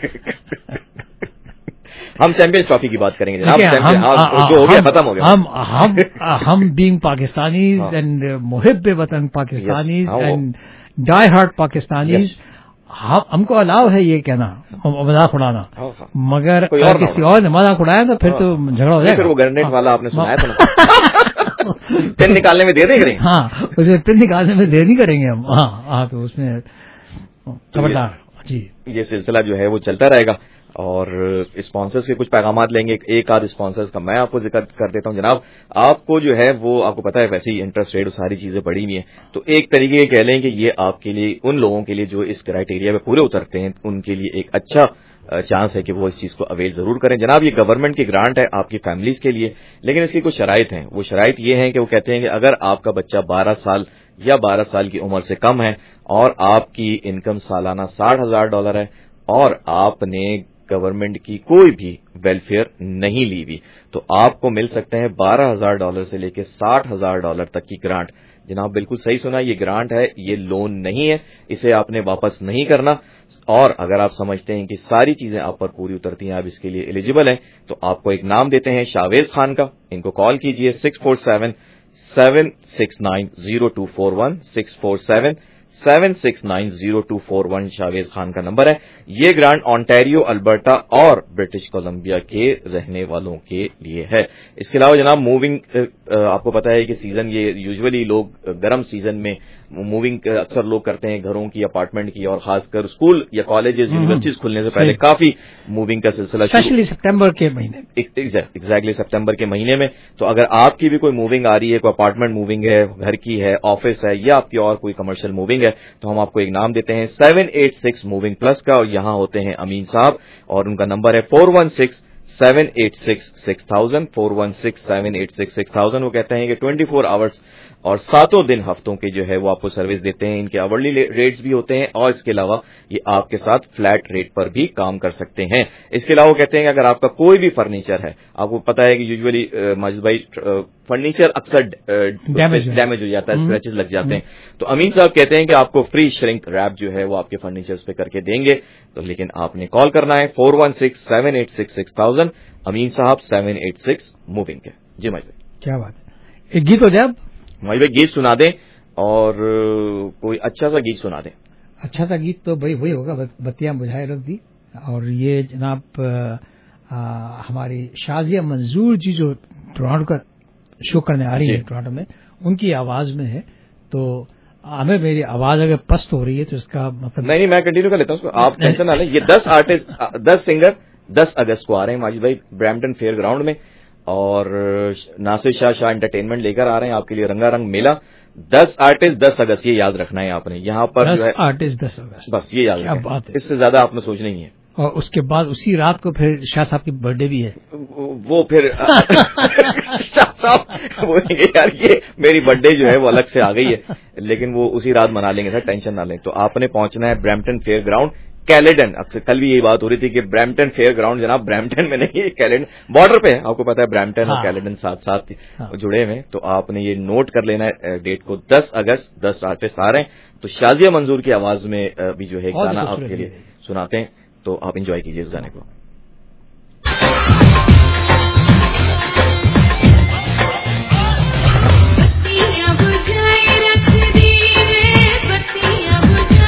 हम चैंपियंस ट्रॉफी की बात करेंगे जनाब, जो हो गया खत्म हो गया। हम बीइंग पाकिस्तानीज एंड मुहिब वतन Pakistanis and die hard Pakistanis, हमको अलाव है ये कहना मजाक उड़ाना, मगर अगर किसी और ने मजाक उड़ाया तो फिर तो झगड़ा हो जाएगा। फिर वो ग्रेनेड वाला आपने सुनाया था ना, पिन निकालने में देर नहीं करेंगे। हाँ, उसे पिन निकालने में देर नहीं करेंगे हम। हाँ, तो उसमें खबरदार जी, ये सिलसिला जो है वो चलता रहेगा। और स्पॉन्सर्स के कुछ पैगामात लेंगे, एक आध स्पॉन्सर्स का मैं आपको जिक्र कर देता हूं जनाब। आपको जो है वो आपको पता है वैसे ही इंटरेस्ट रेट सारी चीजें बढ़ी हुई हैं, तो एक तरीके कह लें कि ये आपके लिए, उन लोगों के लिए जो इस क्राइटेरिया पे पूरे उतरते हैं, उनके लिए एक अच्छा चांस है कि वो इस चीज को अवेल जरूर करें। जनाब ये गवर्नमेंट की ग्रांट है आपकी फैमिलीज के लिए, लेकिन इसकी कुछ शराइत हैं। वो शराइत ये हैं कि वो कहते हैं कि अगर आपका बच्चा 12 साल या 12 साल की उम्र से कम है और आपकी इनकम सालाना $60,000 है और आपने गवर्नमेंट की कोई भी वेलफेयर नहीं ली हुई, तो आपको मिल सकते हैं $12,000 से लेकर $60,000 तक की ग्रांट। जनाब बिल्कुल सही सुना, ये ग्रांट है, ये लोन नहीं है, इसे आपने वापस नहीं करना। और अगर आप समझते हैं कि सारी चीजें आप पर पूरी उतरती हैं, आप इसके लिए एलिजिबल हैं, तो आपको एक नाम देते हैं शावेज खान का। इनको कॉल कीजिए 647-769-0241 647-769-0241 शावेज खान का नंबर है। ये ग्रांट ऑन्टेरियो, अल्बर्टा और ब्रिटिश कोलंबिया के रहने वालों के लिए है। इसके अलावा जनाब मूविंग, आपको पता है कि सीजन, ये यूजुअली लोग गर्म सीजन में मूविंग अक्सर लोग करते हैं, घरों की, अपार्टमेंट की, और खासकर स्कूल या कॉलेजेस यूनिवर्सिटीज खुलने से पहले काफी मूविंग का सिलसिला, स्पेशली सितंबर के महीने, एग्जैक्टली सितंबर के महीने में। तो अगर आपकी भी कोई मूविंग आ रही है, कोई अपार्टमेंट मूविंग है, घर की है, ऑफिस है, या आपकी और कोई कमर्शियल मूविंग है, तो हम आपको एक नाम देते हैं 786 मूविंग प्लस का, और यहां होते हैं अमीन साहब, और उनका नंबर है 416-786-6000 416-786-6000। वो कहते हैं कि 24 आवर्स और 7 दिन हफ्तों के जो है वो आपको सर्विस देते हैं। इनके आवरली रेट्स भी होते हैं, और इसके अलावा ये आपके साथ फ्लैट रेट पर भी काम कर सकते हैं। इसके अलावा कहते हैं कि अगर आपका कोई भी फर्नीचर है, आपको पता है कि यूजुअली माजिद भाई फर्नीचर अक्सर डैमेज हो जाता है, स्क्रैचेस लग जाते हैं, तो अमीन साहब कहते हैं कि आपको फ्री श्रिंक रैप जो है वो आपके फर्नीचर्स पे करके देंगे। तो लेकिन आपने कॉल करना है 416-786-6000, अमीन साहब 786 मूविंग के। जी माजिद भाई, क्या बात है, एक गीत हो जाए माजिद भाई, गीत सुना दें, और कोई अच्छा सा गीत सुना दें। अच्छा सा गीत तो भाई वही होगा, बत्तियां बुझाए रख दी। और ये जनाब हमारी शाजिया मंजूर जी जो टोरंटो का शो करने आ रही है टोरंटो में, उनकी आवाज में है। तो हमें मेरी आवाज अगर पस्त हो रही है तो इसका मतलब नहीं, मैं कंटिन्यू कर लेता हूँ, आप टेंशन ना लें। ये 10 आर्टिस्ट, 10 सिंगर 10 अगस्त को आ रहे हैं माजिद भाई ब्रैम्पटन फेयर ग्राउंड में, और नासिर शाह एंटरटेनमेंट लेकर आ रहे हैं आपके लिए रंगारंग मेला। 10 आर्टिस्ट 10 अगस्त, ये याद रखना है आपने। यहाँ पर 10 आर्टिस्ट 10 अगस्त, बस ये याद रखना, इससे ज्यादा आपने सोचना ही है। और उसके बाद उसी रात को फिर शाह साहब की बर्थडे भी है, वो फिर शाह साहब बोलेंगे यार ये मेरी बर्थडे जो है वो अलग से आ गई है, लेकिन वो उसी रात मना लेंगे सर, टेंशन ना लें। तो आपने पहुंचना है ब्रैम्पटन फेयर ग्राउंड, कैलेडन। अक्सर कल भी यही बात हो रही थी कि ब्रैम्पटन फेयर ग्राउंड जनाब ब्रैम्पटन में नहीं, कैलेडन बॉर्डर पे है, आपको पता है ब्रैम्पटन और कैलेडन साथ साथ जुड़े हुए। तो आपने ये नोट कर लेना है डेट को, 10 अगस्त 10 आर्टिस्ट आ रहे हैं। तो शाजिया मंजूर की आवाज में भी जो है गाना आपके लिए सुनाते हैं, तो आप एंजॉय कीजिए इस गाने को।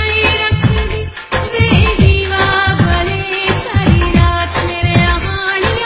बने छाई रात मेरे हानी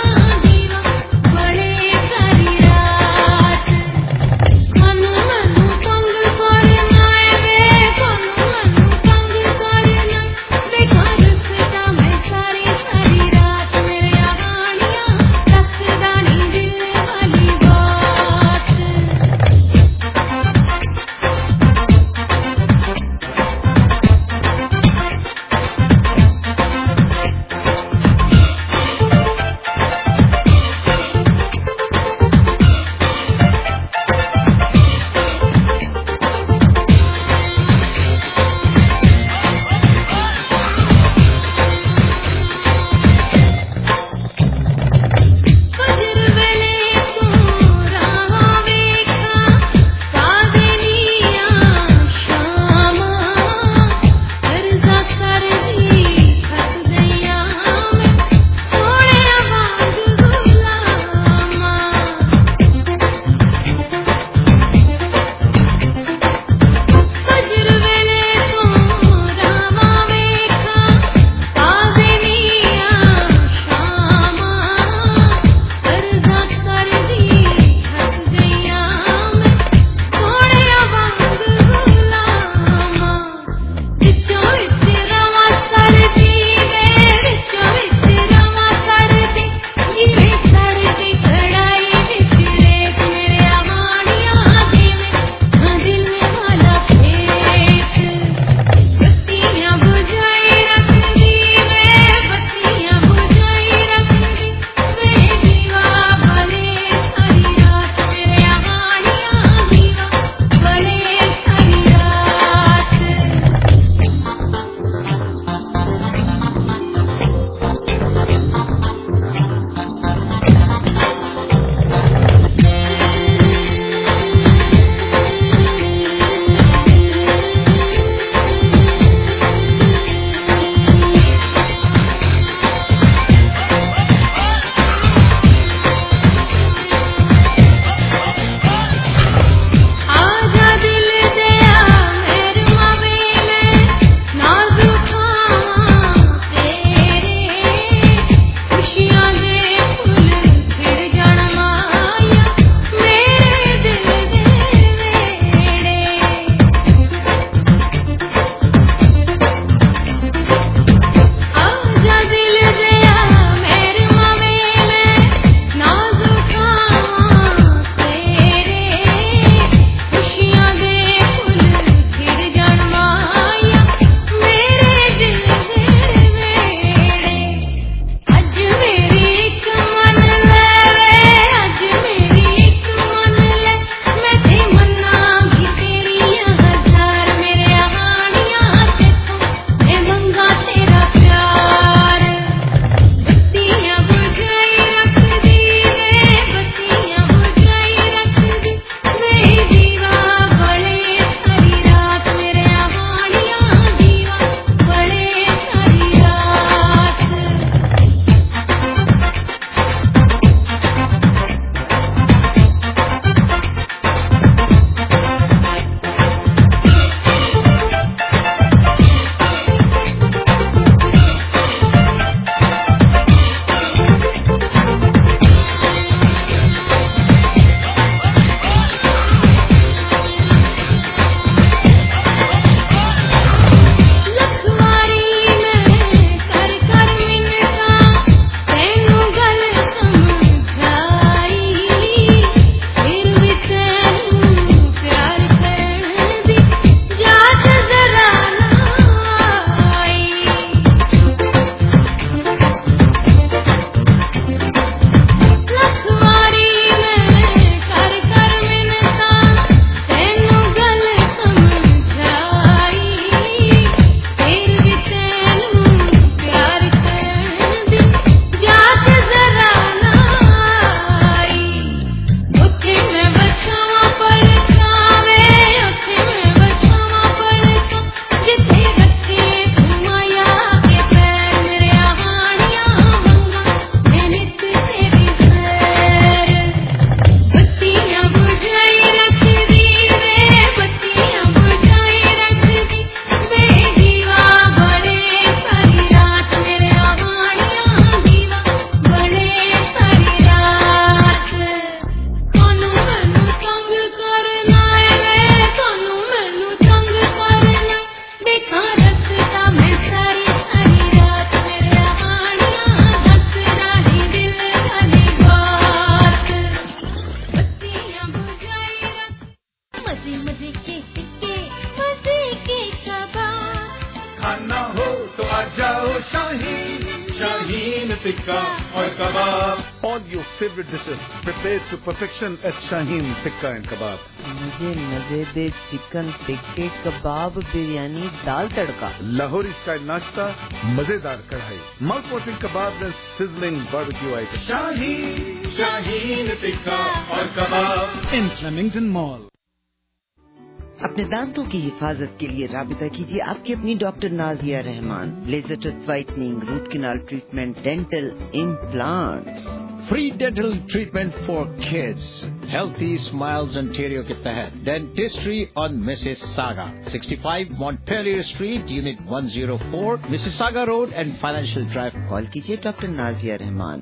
और कबाब. All your favorite dishes prepared to perfection at Shaheen Tikka and Kebab. मुझे मजे दे चिकन टिक्के कबाब बिरयानी दाल तड़का. Lahori style nashta, मजेदार कढ़ाई, mouth-watering kebabs and sizzling barbecue items. Shaheen tikka और कबाब. In Flemington Mall. अपने दांतों की हिफाजत के लिए राबिता कीजिए आपकी अपनी doctor Nazia Rahman. Laser touch whitening, root canal treatment, dental implants. Free dental treatment for kids. Healthy smiles Ontario के तहत dentistry on Mississauga, 65 Montpellier street, unit 104, Mississauga road and financial drive. Call कीजिए doctor Nazia Rahman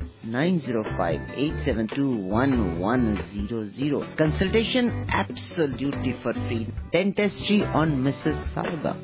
905-872-1100. Consultation absolutely for free. Dentistry on Mississauga.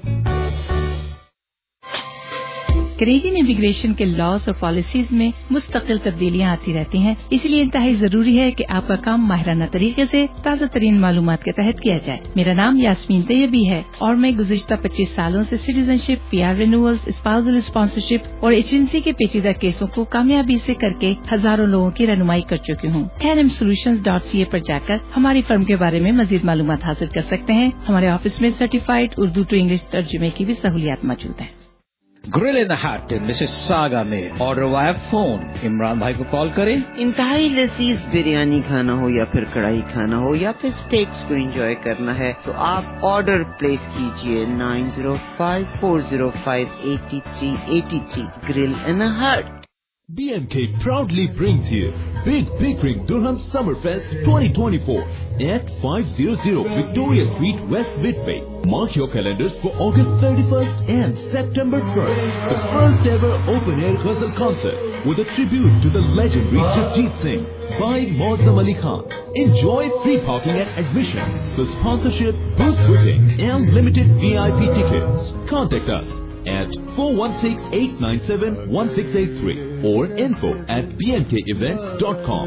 Canadian immigration के laws और policies में मुस्तकिल तब्दीलियां आती रहती हैं, इसलिए इंतहाई जरूरी है कि आपका काम माहिराना तरीके से ताज़ा तरीन मालूमात के तहत किया जाए. मेरा नाम यास्मीन तैयबी है और मैं गुज़िश्ता 25 सालों से citizenship, PR renewals, spousal sponsorship और एजेंसी के पेचीदा केसों को कामयाबी से करके हजारों लोगों की रहनुमाई कर चुकी हूँ. KNMSolutions.ca पर जाकर हमारी फर्म के बारे में मजीद मालूमात हासिल कर सकते हैं. हमारे ऑफिस में सर्टिफाइड उर्दू टू इंग्लिश तर्जुमे की भी सहूलियात मौजूद है. Grill in the hut Mississauga में ऑर्डर वाया फोन. इमरान भाई को कॉल करें. इंतहाई लजीज बिरयानी खाना हो या फिर कढ़ाई खाना हो या फिर स्टेक्स को एंजॉय करना है तो आप ऑर्डर प्लेस कीजिए 905-405-8383. Grill in the hut. BMK proudly brings you Big Ring Durham Summerfest 2024 at 500 Victoria Street, West Whitby. Mark your calendars for August 31st and September 1st. The first ever open-air ghazal concert with a tribute to the legendary Jagjit Singh by Mozam Ali Khan. Enjoy free parking and admission. For sponsorship, booth booking and limited VIP tickets, contact us at 416-897-1683 or info@bmkevents.com.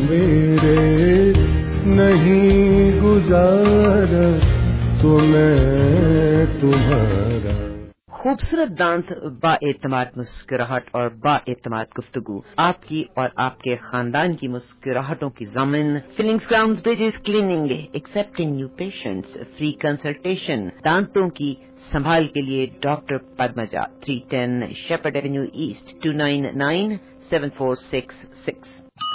नहीं गुजारा तो मैं तुम्हारा. खूबसूरत दांत, बाएतमाद मुस्कुराहट और बाएतमाद गुफ्तगू, आपकी और आपके खानदान की मुस्कुराहटों की ज़मीन. Fillings, crowns, bridges, cleaning, accepting new patients, free consultation. दांतों की संभाल के लिए doctor Padmaja, 310 Sheppard avenue east, 29974666.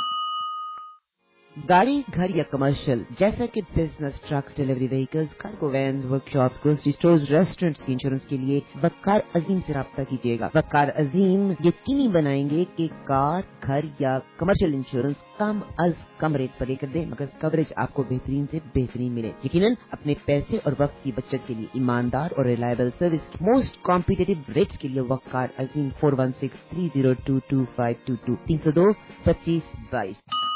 गाड़ी, घर या कमर्शियल जैसा कि business, trucks, delivery vehicles, cargo vans, workshops, grocery stores, restaurants की इंश्योरेंस के लिए वक्कार अजीम से राब्ता कीजिएगा. वक्कार अजीम यकीनी बनाएंगे कि कार, घर या कमर्शियल इंश्योरेंस कम अज कम रेट पर लेकर दे मगर कवरेज आपको बेहतरीन से बेहतरीन मिले. यकीनन अपने पैसे और वक्त की बचत के लिए ईमानदार और reliable service, most competitive rates के लिए वक्कार अजीम 416-302-2522 302-2522.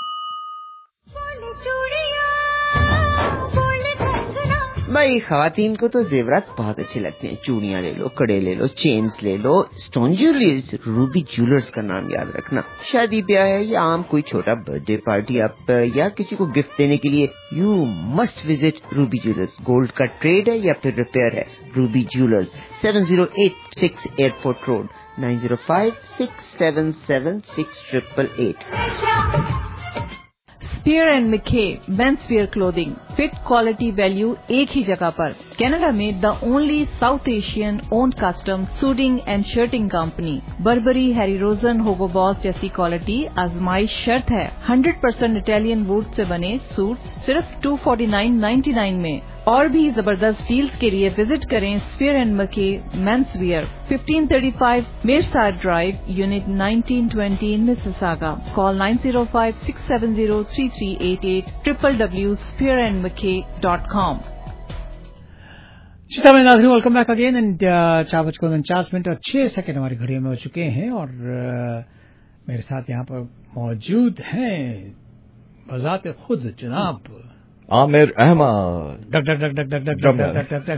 भाई खवातीन को तो जेवरात बहुत अच्छे लगते हैं. चूड़ियां ले लो, कड़े ले लो, चेन्स ले लो, स्टोन ज्वेलरीज. रूबी ज्वेलर्स का नाम याद रखना. शादी ब्याह है या आम कोई छोटा बर्थडे पार्टी आप या किसी को गिफ्ट देने के लिए you must visit Ruby jewellers. Gold का ट्रेड है या फिर रिपेयर है, Ruby jewellers, 7086 airport road, 9056776888. Spier and Mackay men's wear clothing, fit, quality, value एक ही जगह पर. कनाडा में the only South Asian owned custom suiting and shirting company. Burberry, Harry Rosen, Hugo Boss जैसी क्वालिटी आजमाइश शर्त है. 100% इटालियन वुड से बने सूट सिर्फ $249.99 में. और भी जबरदस्त डील्स के लिए विजिट करें Spear and McKay men's wear, 1535 Meyerside drive, unit 1920 Mississauga. Call 905-670-3388 www.spearandmckay.com. जी नाज़रीन, वेलकम बैक अगेन. एंड 4:49 और 6 सेकंड हमारी घड़ियों में हो चुके हैं और मेरे साथ यहाँ पर मौजूद हैं बजाते खुद जनाब Aamir Ahmed. Duck duck duck duck duck duck duck duck.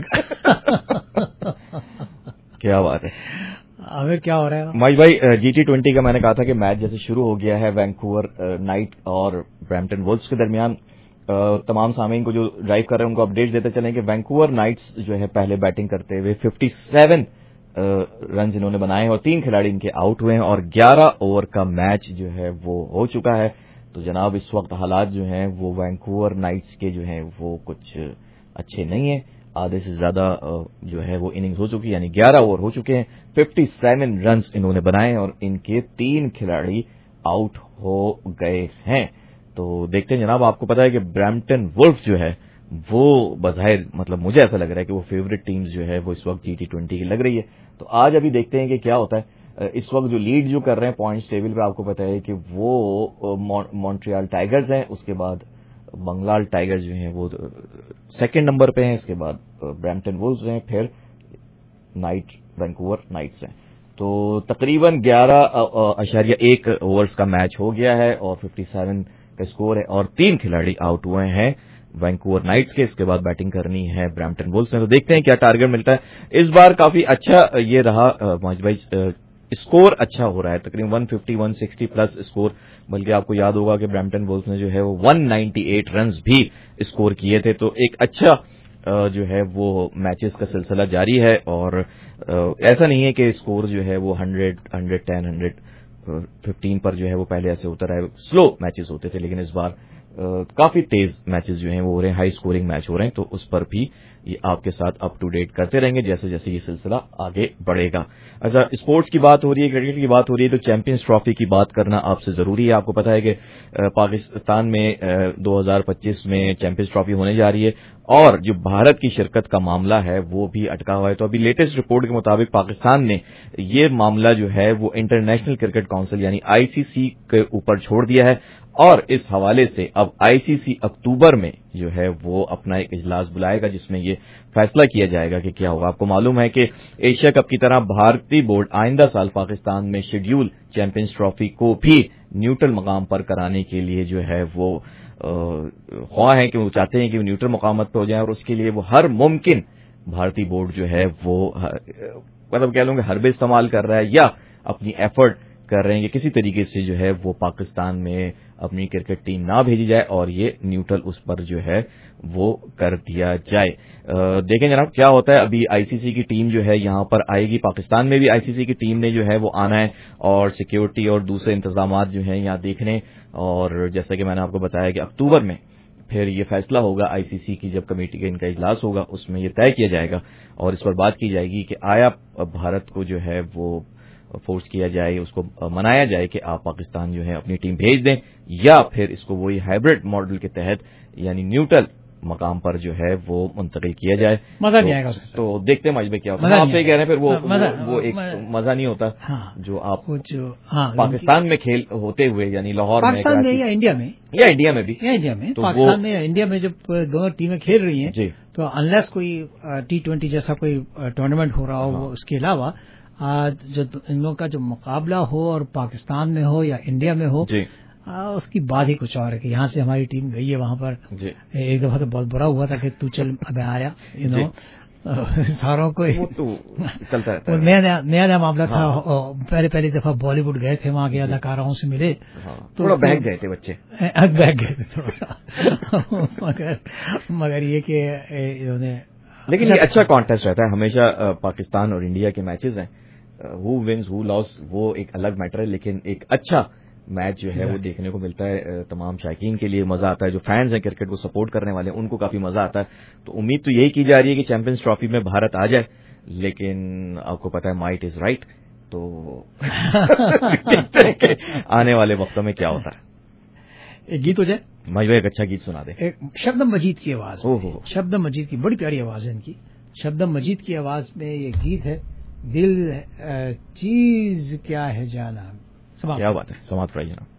क्या बात है आमिर, क्या हो रहा है भाई? GT20 का मैंने कहा था कि मैच जैसे शुरू हो गया है वैंकूवर नाइट और ब्रैम्पटन वुल्व्स के दरमियान. तमाम सामीन को जो ड्राइव कर रहे हैं उनको अपडेट देते चलें कि वैंकूवर नाइट्स जो है पहले बैटिंग करते हुए 57 रन इन्होंने बनाए हैं और 3 खिलाड़ी इनके आउट हुए हैं और 11 ओवर का मैच जो है वो हो चुका है। तो जनाब इस वक्त हालात जो हैं वो वैंकूवर नाइट्स के जो हैं वो कुछ अच्छे नहीं है। आधे से ज्यादा जो है वो इनिंग्स हो चुकी है, यानी 11 ओवर हो चुके हैं, 57 रन्स इन्होंने बनाए और इनके 3 खिलाड़ी आउट हो गए हैं। तो देखते हैं जनाब, आपको पता है कि ब्रैम्पटन वुल्फ जो है वो बज़ाहिर मतलब मुझे ऐसा लग रहा है कि वो फेवरेट टीम्स जो है वो इस वक्त T20 की लग रही है। तो आज अभी देखते हैं कि क्या होता है। इस वक्त जो लीड जो कर रहे हैं पॉइंट्स टेबल पे आपको पता है कि वो मॉन्ट्रियल टाइगर्स हैं, उसके बाद बंगाल टाइगर्स जो हैं वो 2nd नंबर पे हैं, इसके बाद ब्रैम्पटन वुल्व्स हैं, फिर वैंकूवर नाइट्स हैं। तो तकरीबन 11.1 ओवर्स का मैच हो गया है और 57 का स्कोर है और 3 खिलाड़ी आउट हुए हैं वैंकूवर नाइट्स के। इसके बाद बैटिंग करनी है ब्रैम्पटन वुल्व्स ने। तो देखते हैं क्या टारगेट मिलता है। इस बार काफी अच्छा ये रहा मौज भाई, स्कोर अच्छा हो रहा है, तकरीबन 150-160 प्लस स्कोर। बल्कि आपको याद होगा कि ब्रैम्पटन वुल्व्स ने जो है वो 198 रन्स भी स्कोर किए थे। तो एक अच्छा जो है वो मैचेस का सिलसिला जारी है और ऐसा नहीं है कि स्कोर जो है वो 100, 110, 115 पर जो है वो पहले ऐसे होता रहा है, स्लो मैचेस होते थे, लेकिन इस बार काफी तेज मैचेस जो हैं वो हो रहे हैं, हाई स्कोरिंग मैच हो रहे हैं। तो उस पर भी ये आपके साथ अप टू डेट करते रहेंगे जैसे जैसे ये सिलसिला आगे बढ़ेगा। अच्छा, स्पोर्ट्स की बात हो रही है, क्रिकेट की बात हो रही है, तो चैंपियंस ट्रॉफी की बात करना आपसे जरूरी है। आपको पता है कि पाकिस्तान में 2025 में चैंपियंस ट्रॉफी होने जा रही है और जो भारत की शिरकत का मामला है वो भी अटका हुआ है। तो अभी लेटेस्ट रिपोर्ट के मुताबिक पाकिस्तान ने ये मामला जो है वो इंटरनेशनल क्रिकेट काउंसिल यानी ICC के ऊपर छोड़ दिया है और इस हवाले से अब ICC अक्टूबर में जो है वो अपना एक इजलास बुलाएगा जिसमें ये फैसला किया जाएगा कि क्या होगा। आपको मालूम है कि एशिया कप की तरह भारतीय बोर्ड आइंदा साल पाकिस्तान में शेड्यूल चैंपियंस ट्रॉफी को भी न्यूट्रल मकाम पर कराने के लिए जो है वो ख्वाह है कि वो चाहते हैं कि वो न्यूट्रल मकामत पर हो जाए और उसके लिए वो हर मुमकिन भारतीय बोर्ड जो है वो मतलब कह लूंगा हरबे इस्तेमाल कर रहा है या अपनी एफर्ट कर रहे हैं कि किसी तरीके से जो है वो पाकिस्तान में अपनी क्रिकेट टीम ना भेजी जाए और ये न्यूट्रल उस पर जो है वो कर दिया जाए। देखें जनाब क्या होता है। अभी ICC की टीम जो है यहां पर आएगी, पाकिस्तान में भी ICC की टीम ने जो है वो आना है और सिक्योरिटी और दूसरे इंतजामात जो हैं यहां देखने। और जैसा कि मैंने आपको बताया कि अक्टूबर में फिर ये फैसला होगा ICC की, जब कमेटी का इनका इजलास होगा उसमें ये तय किया जाएगा और इस पर बात की जाएगी कि आया भारत को जो है वो फोर्स किया जाए, उसको मनाया जाए कि आप पाकिस्तान जो है अपनी टीम भेज दें या फिर इसको वही हाइब्रिड मॉडल के तहत यानी न्यूट्रल मकाम पर जो है वो मुंतकिल किया जाए। मजा नहीं आएगा उससे। तो देखते हैं मजबे क्या होता है। आपसे कह रहे हैं फिर वो एक मजा नहीं होता। हाँ, जो आप हाँ, पाकिस्तान में खेल होते हुए यानी लाहौर में पाकिस्तान में या इंडिया में भी तो पाकिस्तान में या इंडिया में जब दोनों टीमें खेल रही हैं तो अनलेस कोई T20 जैसा कोई टूर्नामेंट हो रहा हो उसके अलावा जो इन लोगों का जो मुकाबला हो और पाकिस्तान में हो या इंडिया में हो उसकी बात ही कुछ और है कि यहाँ से हमारी टीम गई है वहां पर। एक दफा तो बहुत बुरा हुआ था कि तू चल अब आया सारों को चलता है नया मामला था। पहली दफा बॉलीवुड गए थे, वहां के अदाकाराओं से मिले तो थोड़ा बहक गए थे बच्चे, बहक गए थे थोड़ा सा मगर ये कि इन्होंने लेकिन ये अच्छा कॉन्टेस्ट रहता है हमेशा। पाकिस्तान और इंडिया के मैचेस हैं, हु विन्स हु लॉस वो एक अलग मैटर है, लेकिन एक अच्छा मैच जो है वो देखने को मिलता है। तमाम शायकीन के लिए मजा आता है, जो फैंस हैं क्रिकेट को सपोर्ट करने वाले हैं उनको काफी मजा आता है। तो उम्मीद तो यही की जा रही है कि चैंपियंस ट्रॉफी में भारत आ जाए, लेकिन आपको पता है माइट इज राइट। तो आने वाले वक्तों में क्या होता है। एक गीत हो जाए, मजबूर एक अच्छा गीत सुना दे। एक शबनम मजीद की आवाज, शबनम मजीद की बड़ी प्यारी आवाज है इनकी। शबनम मजीद की आवाज में ये गीत है, दिल चीज क्या है जाना। क्या बात है, समात फराई जनाब।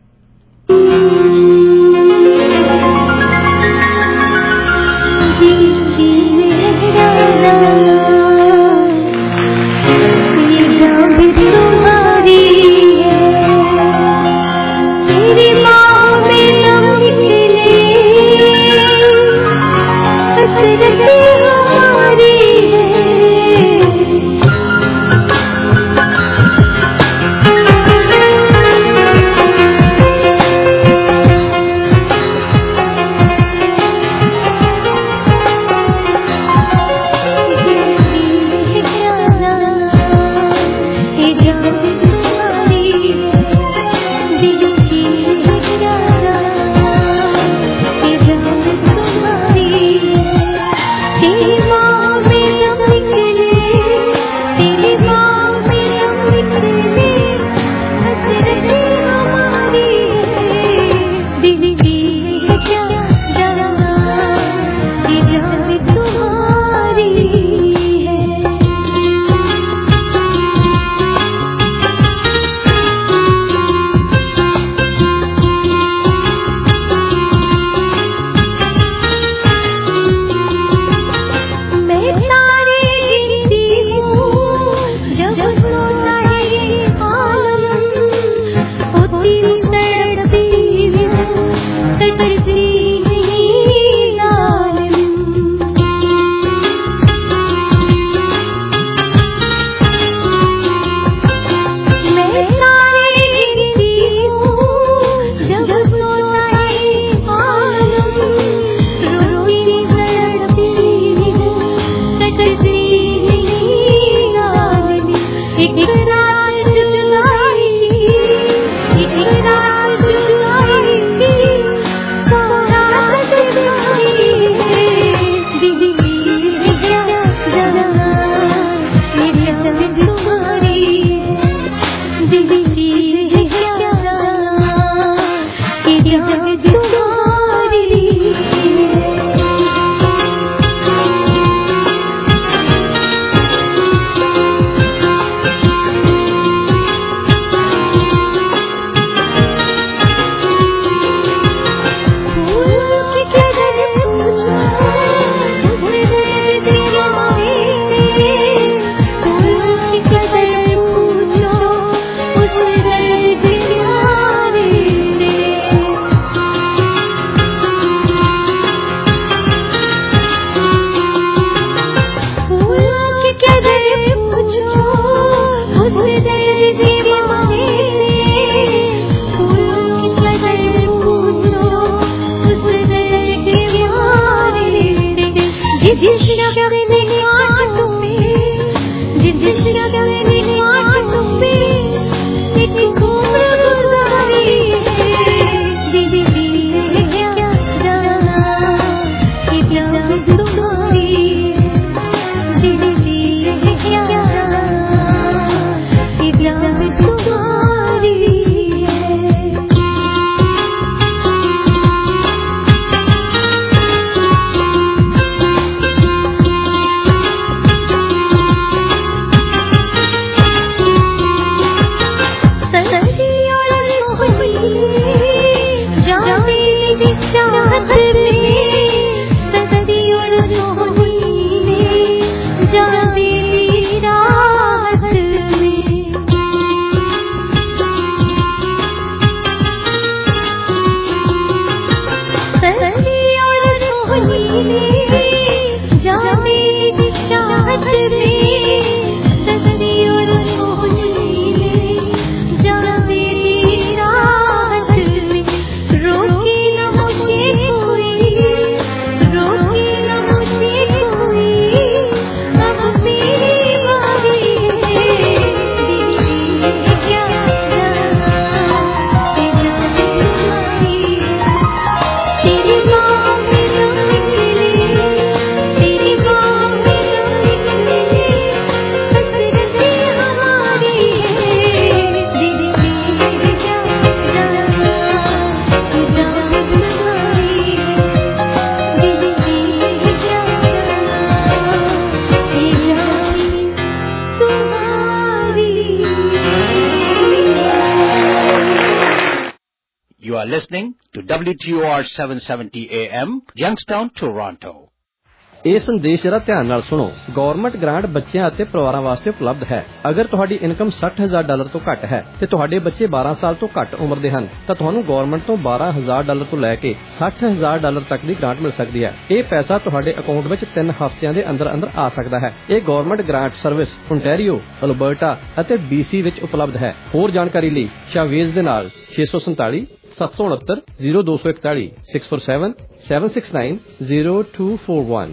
You are listening to WTOR 770 AM, Youngstown, Toronto. ਇਹ ਸੰਦੇਸ਼ ਜਰਾ ਧਿਆਨ ਨਾਲ ਸੁਣੋ। ਗਵਰਨਮੈਂਟ ਗ੍ਰਾਂਟ ਬੱਚਿਆਂ ਅਤੇ ਪਰਿਵਾਰਾਂ ਵਾਸਤੇ ਉਪਲਬਧ ਹੈ। ਅਗਰ ਤੁਹਾਡੀ ਇਨਕਮ $60,000 ਤੋਂ ਘੱਟ ਹੈ ਤੇ ਤੁਹਾਡੇ ਬੱਚੇ 12 ਸਾਲ ਤੋਂ ਘੱਟ ਉਮਰ ਦੇ ਹਨ ਤਾਂ ਤੁਹਾਨੂੰ ਗਵਰਨਮੈਂਟ ਤੋਂ $12,000 ਤੋਂ ਲੈ ਕੇ $60,000 ਤੱਕ ਦੀ ਗ੍ਰਾਂਟ ਮਿਲ ਸਕਦੀ ਹੈ। ਇਹ ਪੈਸਾ ਤੁਹਾਡੇ ਅਕਾਊਂਟ ਵਿੱਚ 3 ਹਫ਼ਤਿਆਂ ਦੇ ਅੰਦਰ ਆ ਸਕਦਾ ਹੈ। ਇਹ government grant service Ontario, Alberta ਅਤੇ BC ਵਿੱਚ ਉਪਲਬਧ ਹੈ। ਹੋਰ ਜਾਣਕਾਰੀ ਲਈ ਸ਼ਾਵੇਜ਼ ਦੇ ਨਾਲ 647 769 0241 647 769 0241।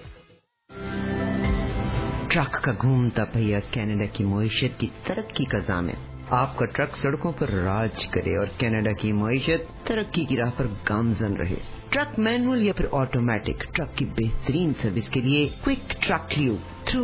ट्रक का घूमता पहिया कनाडा की मईशत की तरक्की का ज़ामिन। आपका ट्रक सड़कों पर राज करे और कनाडा की मईशत तरक्की की राह पर गामजन रहे। ट्रक मैनुअल या फिर ऑटोमेटिक, ट्रक की बेहतरीन सर्विस के लिए क्विक ट्रक ल्यूब